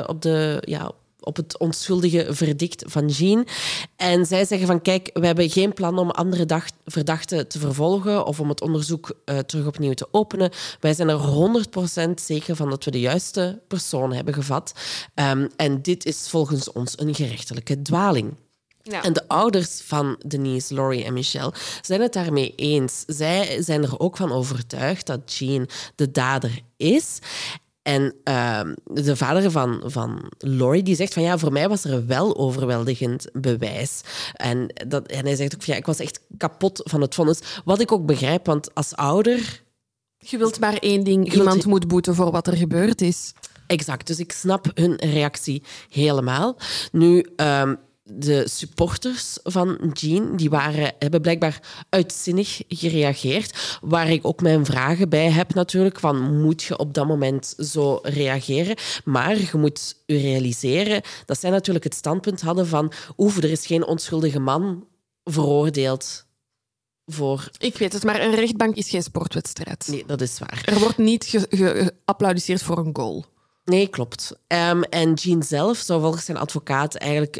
op het onschuldige verdict van Jean. En zij zeggen van, kijk, we hebben geen plan om andere verdachten te vervolgen of om het onderzoek terug opnieuw te openen. Wij zijn er 100% zeker van dat we de juiste persoon hebben gevat. En dit is volgens ons een gerechtelijke dwaling. Ja. En de ouders van Denise, Laurie en Michelle zijn het daarmee eens. Zij zijn er ook van overtuigd dat Jean de dader is. En de vader van Laurie die zegt van voor mij was er wel overweldigend bewijs. En hij zegt ook van ik was echt kapot van het vonnis. Wat ik ook begrijp, want als ouder... Je wilt maar één ding, iemand moet boeten voor wat er gebeurd is. Exact, dus ik snap hun reactie helemaal. Nu... De supporters van Jean hebben blijkbaar uitzinnig gereageerd. Waar ik ook mijn vragen bij heb natuurlijk. Van, moet je op dat moment zo reageren? Maar je moet je realiseren dat zij natuurlijk het standpunt hadden van er is geen onschuldige man veroordeeld voor... Ik weet het, maar een rechtbank is geen sportwedstrijd. Nee, dat is waar. Er wordt niet geapplaudisseerd voor een goal. Nee, klopt. En Jean zelf zou volgens zijn advocaat eigenlijk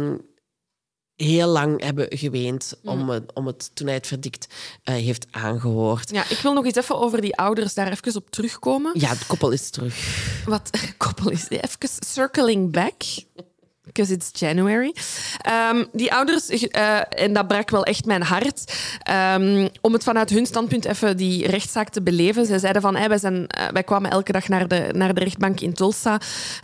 heel lang hebben geweend om het toen hij het verdict heeft aangehoord. Ja, ik wil nog eens even over die ouders daar even op terugkomen. Ja, het koppel is terug. Wat koppel is? Even circling back. Because it's January. Die ouders, en dat brak wel echt mijn hart, om het vanuit hun standpunt even die rechtszaak te beleven. Zij zeiden van, wij kwamen elke dag naar de rechtbank in Tulsa.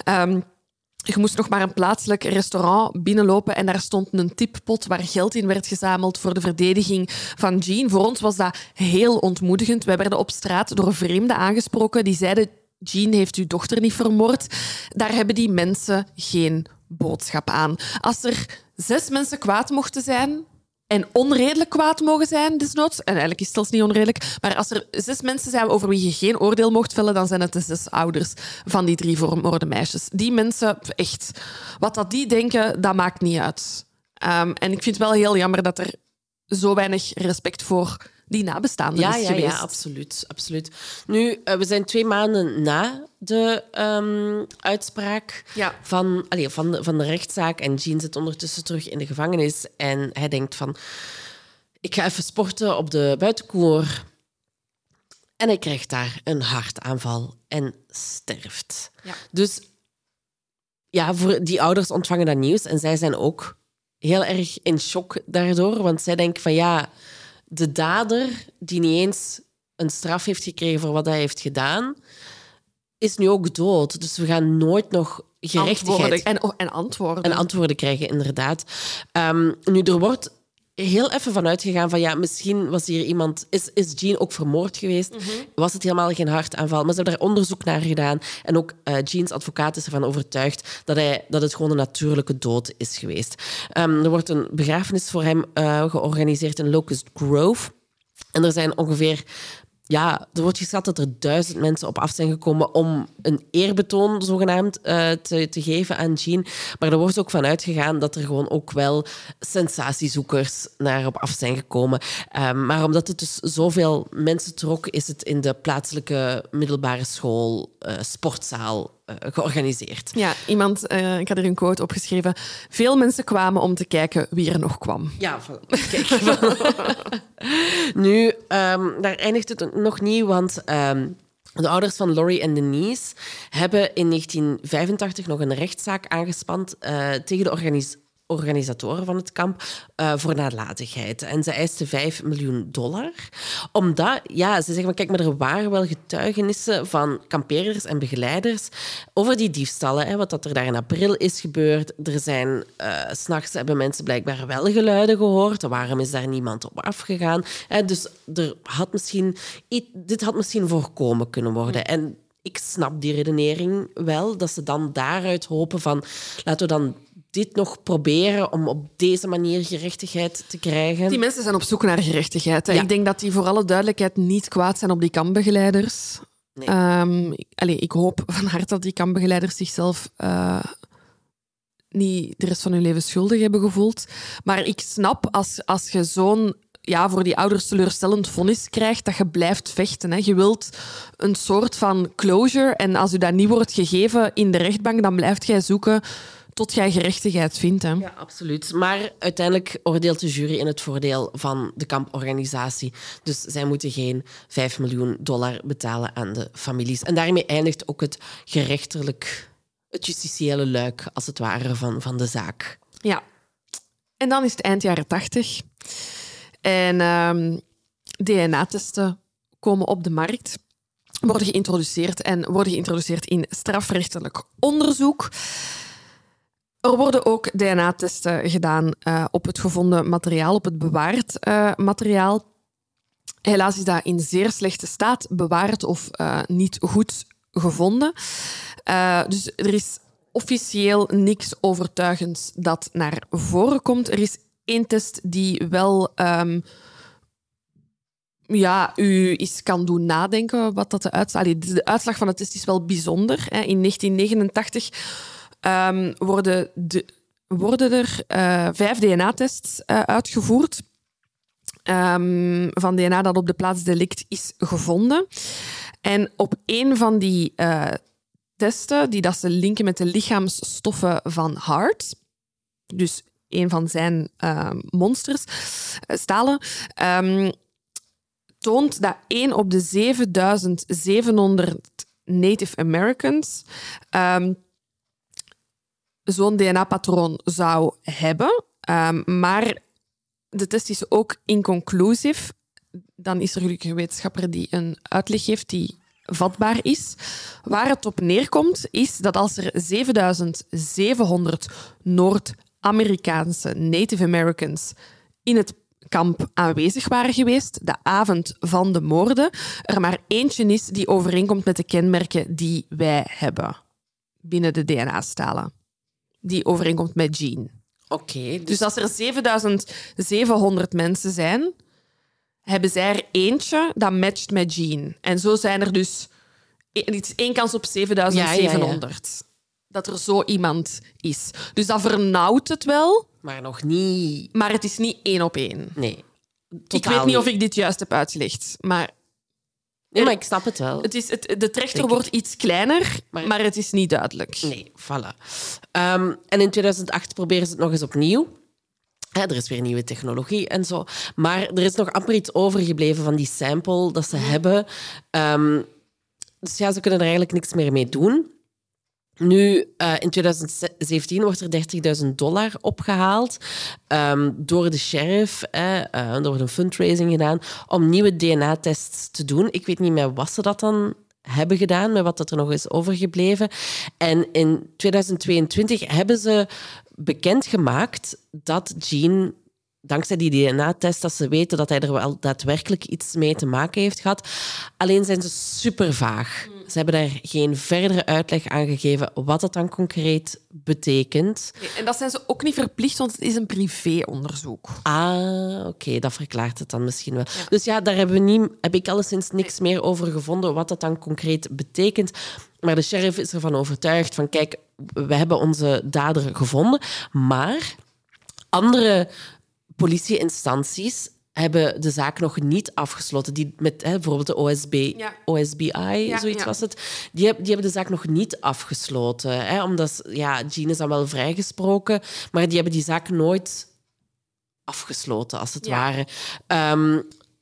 Je moest nog maar een plaatselijk restaurant binnenlopen en daar stond een tippot waar geld in werd gezameld voor de verdediging van Jean. Voor ons was dat heel ontmoedigend. Wij werden op straat door vreemden aangesproken die zeiden, Jean heeft uw dochter niet vermoord. Daar hebben die mensen geen boodschap aan. Als er 6 mensen kwaad mochten zijn en onredelijk kwaad mogen zijn, desnoods, en eigenlijk is het zelfs niet onredelijk, maar als er 6 mensen zijn over wie je geen oordeel mocht vellen, dan zijn het de 6 ouders van die 3 vermoorde meisjes. Die mensen, echt, wat dat die denken, dat maakt niet uit. En ik vind het wel heel jammer dat er zo weinig respect voor die nabestaanden is geweest. Ja, absoluut. Nu, we zijn 2 maanden na de uitspraak van de rechtszaak. En Jean zit ondertussen terug in de gevangenis. En hij denkt van, ik ga even sporten op de buitenkoer. En hij krijgt daar een hartaanval en sterft. Ja. Dus voor die ouders ontvangen dat nieuws. En zij zijn ook heel erg in shock daardoor. Want zij denken van de dader, die niet eens een straf heeft gekregen voor wat hij heeft gedaan, is nu ook dood. Dus we gaan nooit nog gerechtigheid... En antwoorden. En antwoorden krijgen, inderdaad. Nu, er wordt heel even vanuit gegaan van misschien was hier iemand... Is Jean ook vermoord geweest? Was het helemaal geen hartaanval? Maar ze hebben daar onderzoek naar gedaan. En ook Jeans advocaat is ervan overtuigd dat het gewoon een natuurlijke dood is geweest. Er wordt een begrafenis voor hem georganiseerd in Locust Grove. En er zijn ongeveer... er wordt geschat dat er 1000 mensen op af zijn gekomen om een eerbetoon zogenaamd te geven aan Jean. Maar er wordt ook van uitgegaan dat er gewoon ook wel sensatiezoekers naar op af zijn gekomen. Maar omdat het dus zoveel mensen trok, is het in de plaatselijke middelbare school sportzaal georganiseerd. Ja, ik had er een quote opgeschreven. Veel mensen kwamen om te kijken wie er nog kwam. Ja, kijk. Nu, daar eindigt het nog niet, want De ouders van Laurie en Denise hebben in 1985 nog een rechtszaak aangespand tegen de organisatoren van het kamp voor nalatigheid. En ze eisten $5 miljoen. Omdat, ze zeggen van, kijk, maar er waren wel getuigenissen van kampeerders en begeleiders over die diefstallen. Wat dat er daar in april is gebeurd. Er zijn, 's nachts hebben mensen blijkbaar wel geluiden gehoord. Waarom is daar niemand op afgegaan? Dus dit had misschien voorkomen kunnen worden. En ik snap die redenering wel, dat ze dan daaruit hopen van, laten we dan dit nog proberen om op deze manier gerechtigheid te krijgen. Die mensen zijn op zoek naar gerechtigheid. Hè? Ja. Ik denk dat die voor alle duidelijkheid niet kwaad zijn op die kampbegeleiders. Nee. Ik hoop van harte dat die kampbegeleiders zichzelf niet de rest van hun leven schuldig hebben gevoeld. Maar ik snap als je zo'n voor die ouders teleurstellend vonnis krijgt, dat je blijft vechten. Hè. Je wilt een soort van closure en als u dat niet wordt gegeven in de rechtbank, dan blijft jij zoeken tot jij gerechtigheid vindt. Hè. Ja, absoluut. Maar uiteindelijk oordeelt de jury in het voordeel van de kamporganisatie. Dus zij moeten geen $5 miljoen betalen aan de families. En daarmee eindigt ook het het justitiële luik, als het ware, van de zaak. Ja. En dan is het eind jaren 80. En DNA-testen komen op de markt, worden geïntroduceerd in strafrechtelijk onderzoek. Er worden ook DNA-testen gedaan op het gevonden materiaal, op het bewaard materiaal. Helaas is dat in zeer slechte staat bewaard of niet goed gevonden. Dus er is officieel niks overtuigends dat naar voren komt. Er is één test die wel u eens kan doen nadenken wat dat de uitslag... De uitslag van de test is wel bijzonder. Hè. In 1989 worden er 5 DNA-tests uitgevoerd van DNA dat op de plaats delict is gevonden. En op één van die testen, die dat ze linken met de lichaamsstoffen van Hart, dus een van zijn monsters, stalen, toont dat 1 op de 7700 Native Americans zo'n DNA-patroon zou hebben. Maar de test is ook inconclusief. Dan is er gelukkig een wetenschapper die een uitleg geeft die vatbaar is. Waar het op neerkomt, is dat als er 7700 Noord-Amerikaanse Native Americans in het kamp aanwezig waren geweest, de avond van de moorden, er maar eentje is die overeenkomt met de kenmerken die wij hebben binnen de DNA-stalen. Die overeenkomt met Jean. Oké, dus als er 7700 mensen zijn, hebben zij er eentje dat matcht met Jean. En zo zijn er dus... Het is 1 kans op 7700 dat er zo iemand is. Dus dat vernauwt het wel. Maar nog niet... Maar het is niet 1 op 1. Nee, ik weet niet of ik dit juist heb uitgelegd, maar... Nee, maar ik snap het wel. De trechter wordt iets kleiner, maar het is niet duidelijk. Nee, voilà. En in 2008 proberen ze het nog eens opnieuw. Er is weer nieuwe technologie en zo. Maar er is nog amper iets overgebleven van die sample dat ze hebben. Dus ze kunnen er eigenlijk niks meer mee doen. Nu, in 2017 wordt er $30.000 opgehaald door de sheriff. Er wordt een fundraising gedaan om nieuwe DNA-tests te doen. Ik weet niet met wat ze dat dan hebben gedaan, met wat dat er nog is overgebleven. En in 2022 hebben ze bekendgemaakt dat Jean, dankzij die DNA-test, dat ze weten dat hij er wel daadwerkelijk iets mee te maken heeft gehad. Alleen zijn ze super vaag. Ze hebben daar geen verdere uitleg aan gegeven wat dat dan concreet betekent. Nee, en dat zijn ze ook niet verplicht, want het is een privéonderzoek. Oké, dat verklaart het dan misschien wel. Ja. Dus ja, daar heb ik alleszins niks meer over gevonden wat dat dan concreet betekent. Maar de sheriff is ervan overtuigd van, kijk, we hebben onze dader gevonden, maar andere politieinstanties hebben de zaak nog niet afgesloten. Die met bijvoorbeeld de OSBI, zoiets was het. Die hebben de zaak nog niet afgesloten. Omdat, Jean is dan wel vrijgesproken, maar die hebben die zaak nooit afgesloten, als het ware.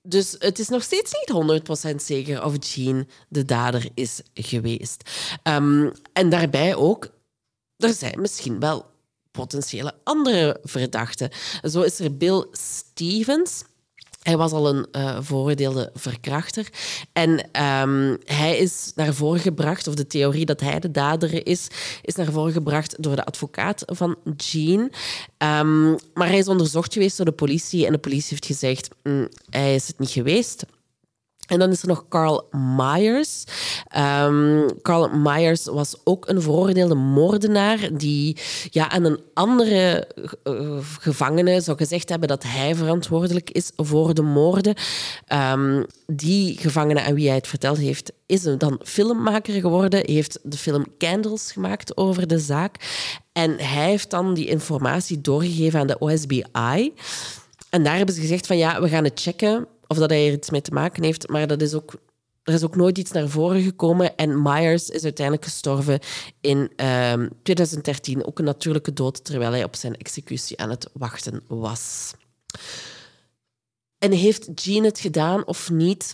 Dus het is nog steeds niet 100% zeker of Jean de dader is geweest. En daarbij ook, er zijn misschien wel potentiële andere verdachten. Zo is er Bill Stevens. Hij was al een veroordeelde verkrachter. En hij is naar voren gebracht, of de theorie dat hij de dader is naar voren gebracht door de advocaat van Jean. Maar hij is onderzocht geweest door de politie en de politie heeft gezegd, hij is het niet geweest. En dan is er nog Carl Myers. Carl Myers was ook een veroordeelde moordenaar die aan een andere gevangene zou gezegd hebben dat hij verantwoordelijk is voor de moorden. Die gevangene aan wie hij het verteld heeft, is dan filmmaker geworden, heeft de film Candles gemaakt over de zaak. En hij heeft dan die informatie doorgegeven aan de OSBI. En daar hebben ze gezegd van we gaan het checken of dat hij er iets mee te maken heeft. Maar er is ook nooit iets naar voren gekomen. En Myers is uiteindelijk gestorven in 2013. Ook een natuurlijke dood, terwijl hij op zijn executie aan het wachten was. En heeft Jean het gedaan of niet?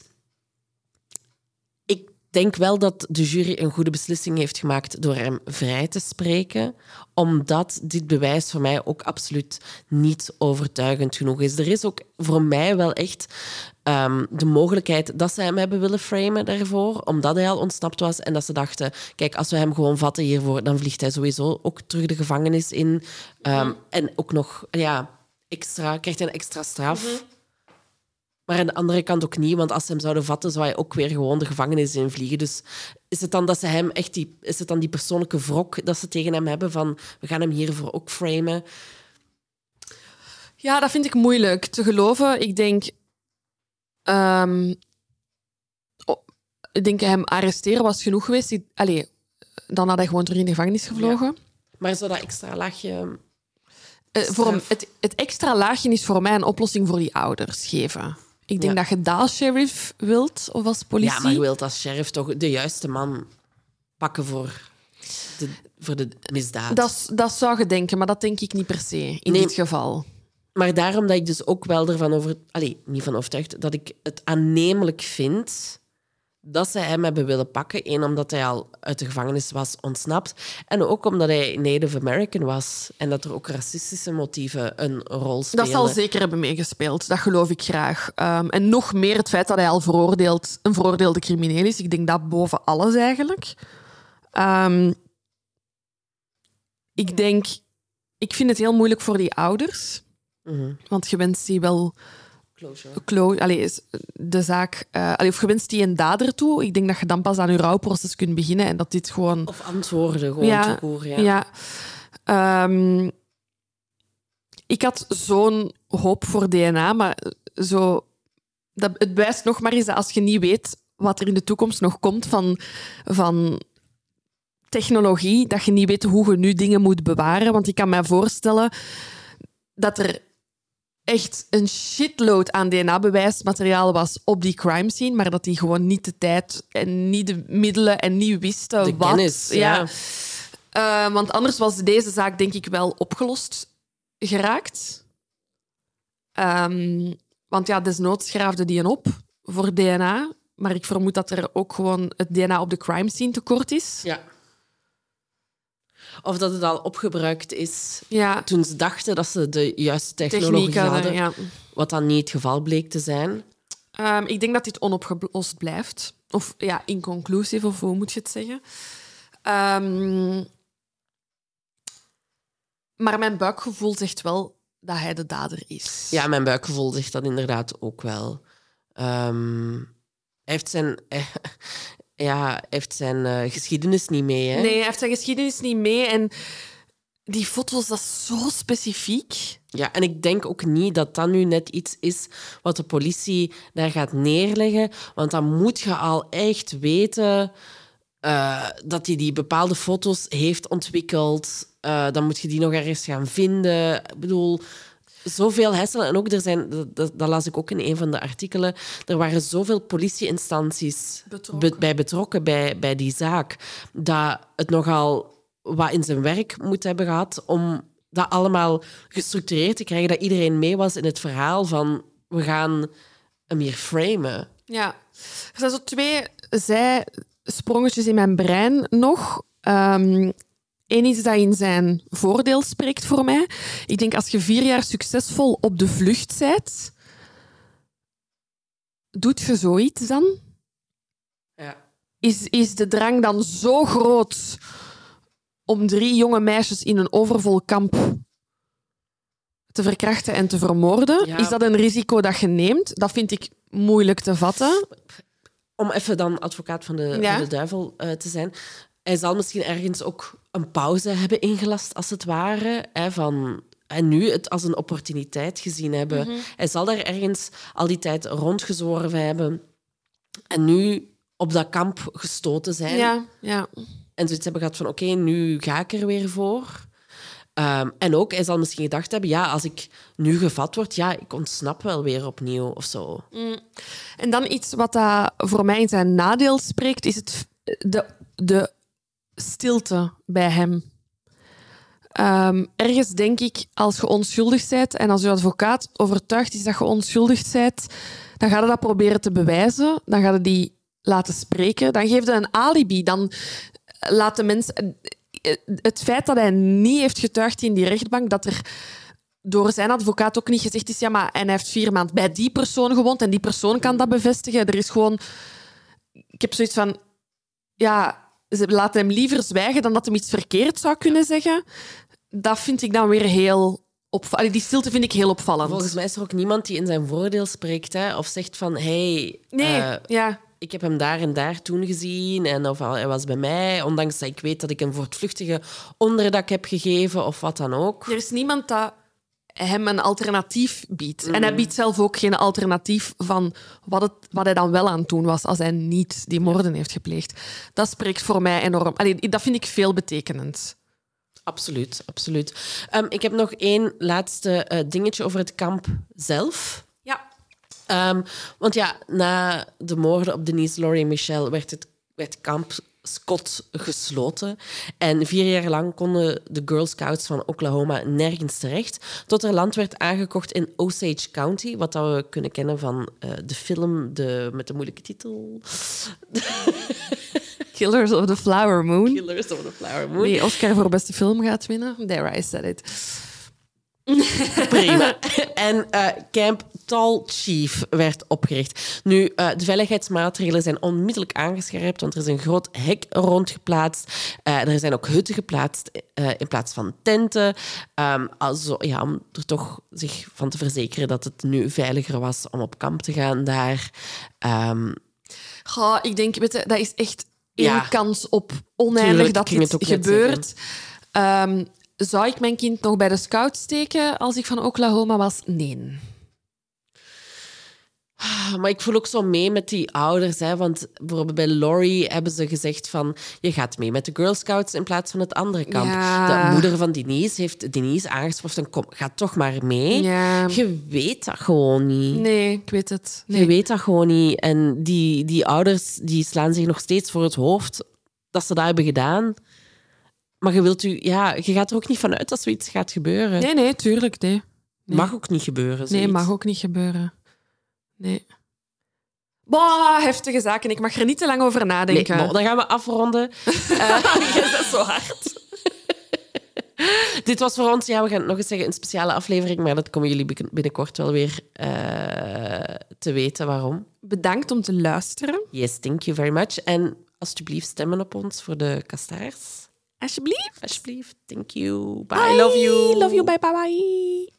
Ik denk wel dat de jury een goede beslissing heeft gemaakt door hem vrij te spreken, omdat dit bewijs voor mij ook absoluut niet overtuigend genoeg is. Er is ook voor mij wel echt de mogelijkheid dat ze hem hebben willen framen daarvoor, omdat hij al ontsnapt was en dat ze dachten, kijk, als we hem gewoon vatten hiervoor, dan vliegt hij sowieso ook terug de gevangenis in. En ook nog, krijgt hij een extra straf. Maar aan de andere kant ook niet, want als ze hem zouden vatten, zou hij ook weer gewoon de gevangenis invliegen. Dus is het dan dat ze hem echt is het dan die persoonlijke wrok dat ze tegen hem hebben van we gaan hem hiervoor ook framen? Ja, dat vind ik moeilijk te geloven. Ik denk hem arresteren was genoeg geweest. Dan had hij gewoon terug in de gevangenis gevlogen. Ja. Maar zo dat extra laagje... Het extra laagje is voor mij een oplossing voor die ouders geven. Ik denk dat je dat als sheriff wilt, of als politie. Ja, maar je wilt als sheriff toch de juiste man pakken voor de misdaad. Dat zou je denken, maar dat denk ik niet per se in dit geval. Maar daarom dat ik dus ook wel ervan niet van overtuigd, dat ik het aannemelijk vind dat ze hem hebben willen pakken. Eén, omdat hij al uit de gevangenis was ontsnapt. En ook omdat hij Native American was. En dat er ook racistische motieven een rol spelen. Dat zal zeker hebben meegespeeld. Dat geloof ik graag. En nog meer het feit dat hij al een veroordeelde crimineel is. Ik denk dat boven alles eigenlijk. Ik vind het heel moeilijk voor die ouders. Want je wenst die wel... de zaak... of je wenst die een dader toe. Ik denk dat je dan pas aan je rouwproces kunt beginnen en dat dit gewoon... Of antwoorden, gewoon toekoor. Ik had zo'n hoop voor DNA, maar het bewijst nog maar eens dat als je niet weet wat er in de toekomst nog komt van technologie, dat je niet weet hoe je nu dingen moet bewaren. Want ik kan mij voorstellen dat er echt een shitload aan DNA-bewijsmateriaal was op die crime scene, maar dat die gewoon niet de tijd en niet de middelen en niet wisten de wat. Kennis, ja. Want anders was deze zaak denk ik wel opgelost geraakt. Want desnoods graafde die een op voor DNA, maar ik vermoed dat er ook gewoon het DNA op de crime scene tekort is. Ja. Of dat het al opgebruikt is toen ze dachten dat ze de juiste technologie hadden. Wat dan niet het geval bleek te zijn. Ik denk dat dit onopgelost blijft. Of inconclusief, of hoe moet je het zeggen? Maar mijn buikgevoel zegt wel dat hij de dader is. Ja, mijn buikgevoel zegt dat inderdaad ook wel. Hij heeft zijn geschiedenis niet mee. Hè? Nee, hij heeft zijn geschiedenis niet mee. En die foto's, dat is zo specifiek. Ja, en ik denk ook niet dat dat nu net iets is wat de politie daar gaat neerleggen. Want dan moet je al echt weten dat hij die bepaalde foto's heeft ontwikkeld. Dan moet je die nog ergens gaan vinden. Ik bedoel... Zoveel hersenen. En ook dat las ik ook in een van de artikelen, er waren zoveel politieinstanties bij betrokken bij die zaak, dat het nogal wat in zijn werk moet hebben gehad om dat allemaal gestructureerd te krijgen, dat iedereen mee was in het verhaal van we gaan meer framen. Ja. Er zijn zo 2 zijsprongetjes in mijn brein nog. Eén iets dat in zijn voordeel spreekt voor mij. Ik denk, als je 4 jaar succesvol op de vlucht bent, doet je zoiets dan? Ja. Is de drang dan zo groot om 3 jonge meisjes in een overvol kamp te verkrachten en te vermoorden? Ja. Is dat een risico dat je neemt? Dat vind ik moeilijk te vatten. Om even dan advocaat van de duivel te zijn. Hij zal misschien ergens ook een pauze hebben ingelast, als het ware. En nu het als een opportuniteit gezien hebben. Hij zal daar ergens al die tijd rondgezworven hebben. En nu op dat kamp gestoten zijn. Ja. En zoiets hebben gehad van, oké, nu ga ik er weer voor. En ook, hij zal misschien gedacht hebben, als ik nu gevat word, ik ontsnap wel weer opnieuw of zo. En dan iets wat dat voor mij in zijn nadeel spreekt, is de stilte bij hem. Ergens denk ik, als je onschuldig bent en als je advocaat overtuigd is dat je onschuldig bent, dan ga je dat proberen te bewijzen. Dan ga je die laten spreken. Dan geef je een alibi. Dan laten mensen... Het feit dat hij niet heeft getuigd in die rechtbank, dat er door zijn advocaat ook niet gezegd is, en hij heeft 4 maanden bij die persoon gewoond en die persoon kan dat bevestigen. Er is gewoon... Ik heb zoiets van... Ze laten hem liever zwijgen dan dat hij iets verkeerd zou kunnen zeggen. Dat vind ik dan weer heel... Die stilte vind ik heel opvallend. Volgens mij is er ook niemand die in zijn voordeel spreekt, hè? Of zegt van, ik heb hem daar en daar toen gezien en of hij was bij mij, ondanks dat ik weet dat ik een voortvluchtige onderdak heb gegeven of wat dan ook. Er is niemand dat hem een alternatief biedt. En hij biedt zelf ook geen alternatief van wat hij dan wel aan het doen was als hij niet die moorden heeft gepleegd. Dat spreekt voor mij enorm... dat vind ik veelbetekenend. Absoluut. Ik heb nog 1 laatste dingetje over het kamp zelf. Ja. Want na de moorden op Denise, Laurie en Michelle werd kamp Scott gesloten. En 4 jaar lang konden de Girl Scouts van Oklahoma nergens terecht, tot er land werd aangekocht in Osage County, wat dat we kunnen kennen van de film met de moeilijke titel... Killers of the Flower Moon. Killers of the Flower Moon. Die Oscar voor beste film gaat winnen. There, I said it. Prima. En Camp Tall Chief werd opgericht. Nu, de veiligheidsmaatregelen zijn onmiddellijk aangescherpt, want er is een groot hek rondgeplaatst. Er zijn ook hutten geplaatst in plaats van tenten. Om er toch zich van te verzekeren dat het nu veiliger was om op kamp te gaan daar. Ik denk, dat is echt 1 kans op oneindig dat dit gebeurt. Zou ik mijn kind nog bij de scouts steken als ik van Oklahoma was? Nee. Maar ik voel ook zo mee met die ouders. Hè, want bijvoorbeeld bij Laurie hebben ze gezegd van... Je gaat mee met de Girl Scouts in plaats van het andere kamp. Ja. De moeder van Denise heeft Denise aangesproken van... Kom, ga toch maar mee. Ja. Je weet dat gewoon niet. Nee, ik weet het. Nee. Je weet dat gewoon niet. En die ouders die slaan zich nog steeds voor het hoofd dat ze dat hebben gedaan. Maar je gaat er ook niet vanuit dat zoiets gaat gebeuren. Nee, tuurlijk. Nee. Mag ook niet gebeuren. Zoiets. Nee, mag ook niet gebeuren. Nee. Heftige zaken. Ik mag er niet te lang over nadenken. Nee, dan gaan we afronden. Dat is zo hard. Dit was voor ons, we gaan het nog eens zeggen, een speciale aflevering, maar dat komen jullie binnenkort wel weer te weten waarom. Bedankt om te luisteren. Yes, thank you very much. En alsjeblieft stemmen op ons voor de kastaars. Alsjeblieft. Alsjeblieft. Thank you. Bye. Love you. Love you. Bye. Bye.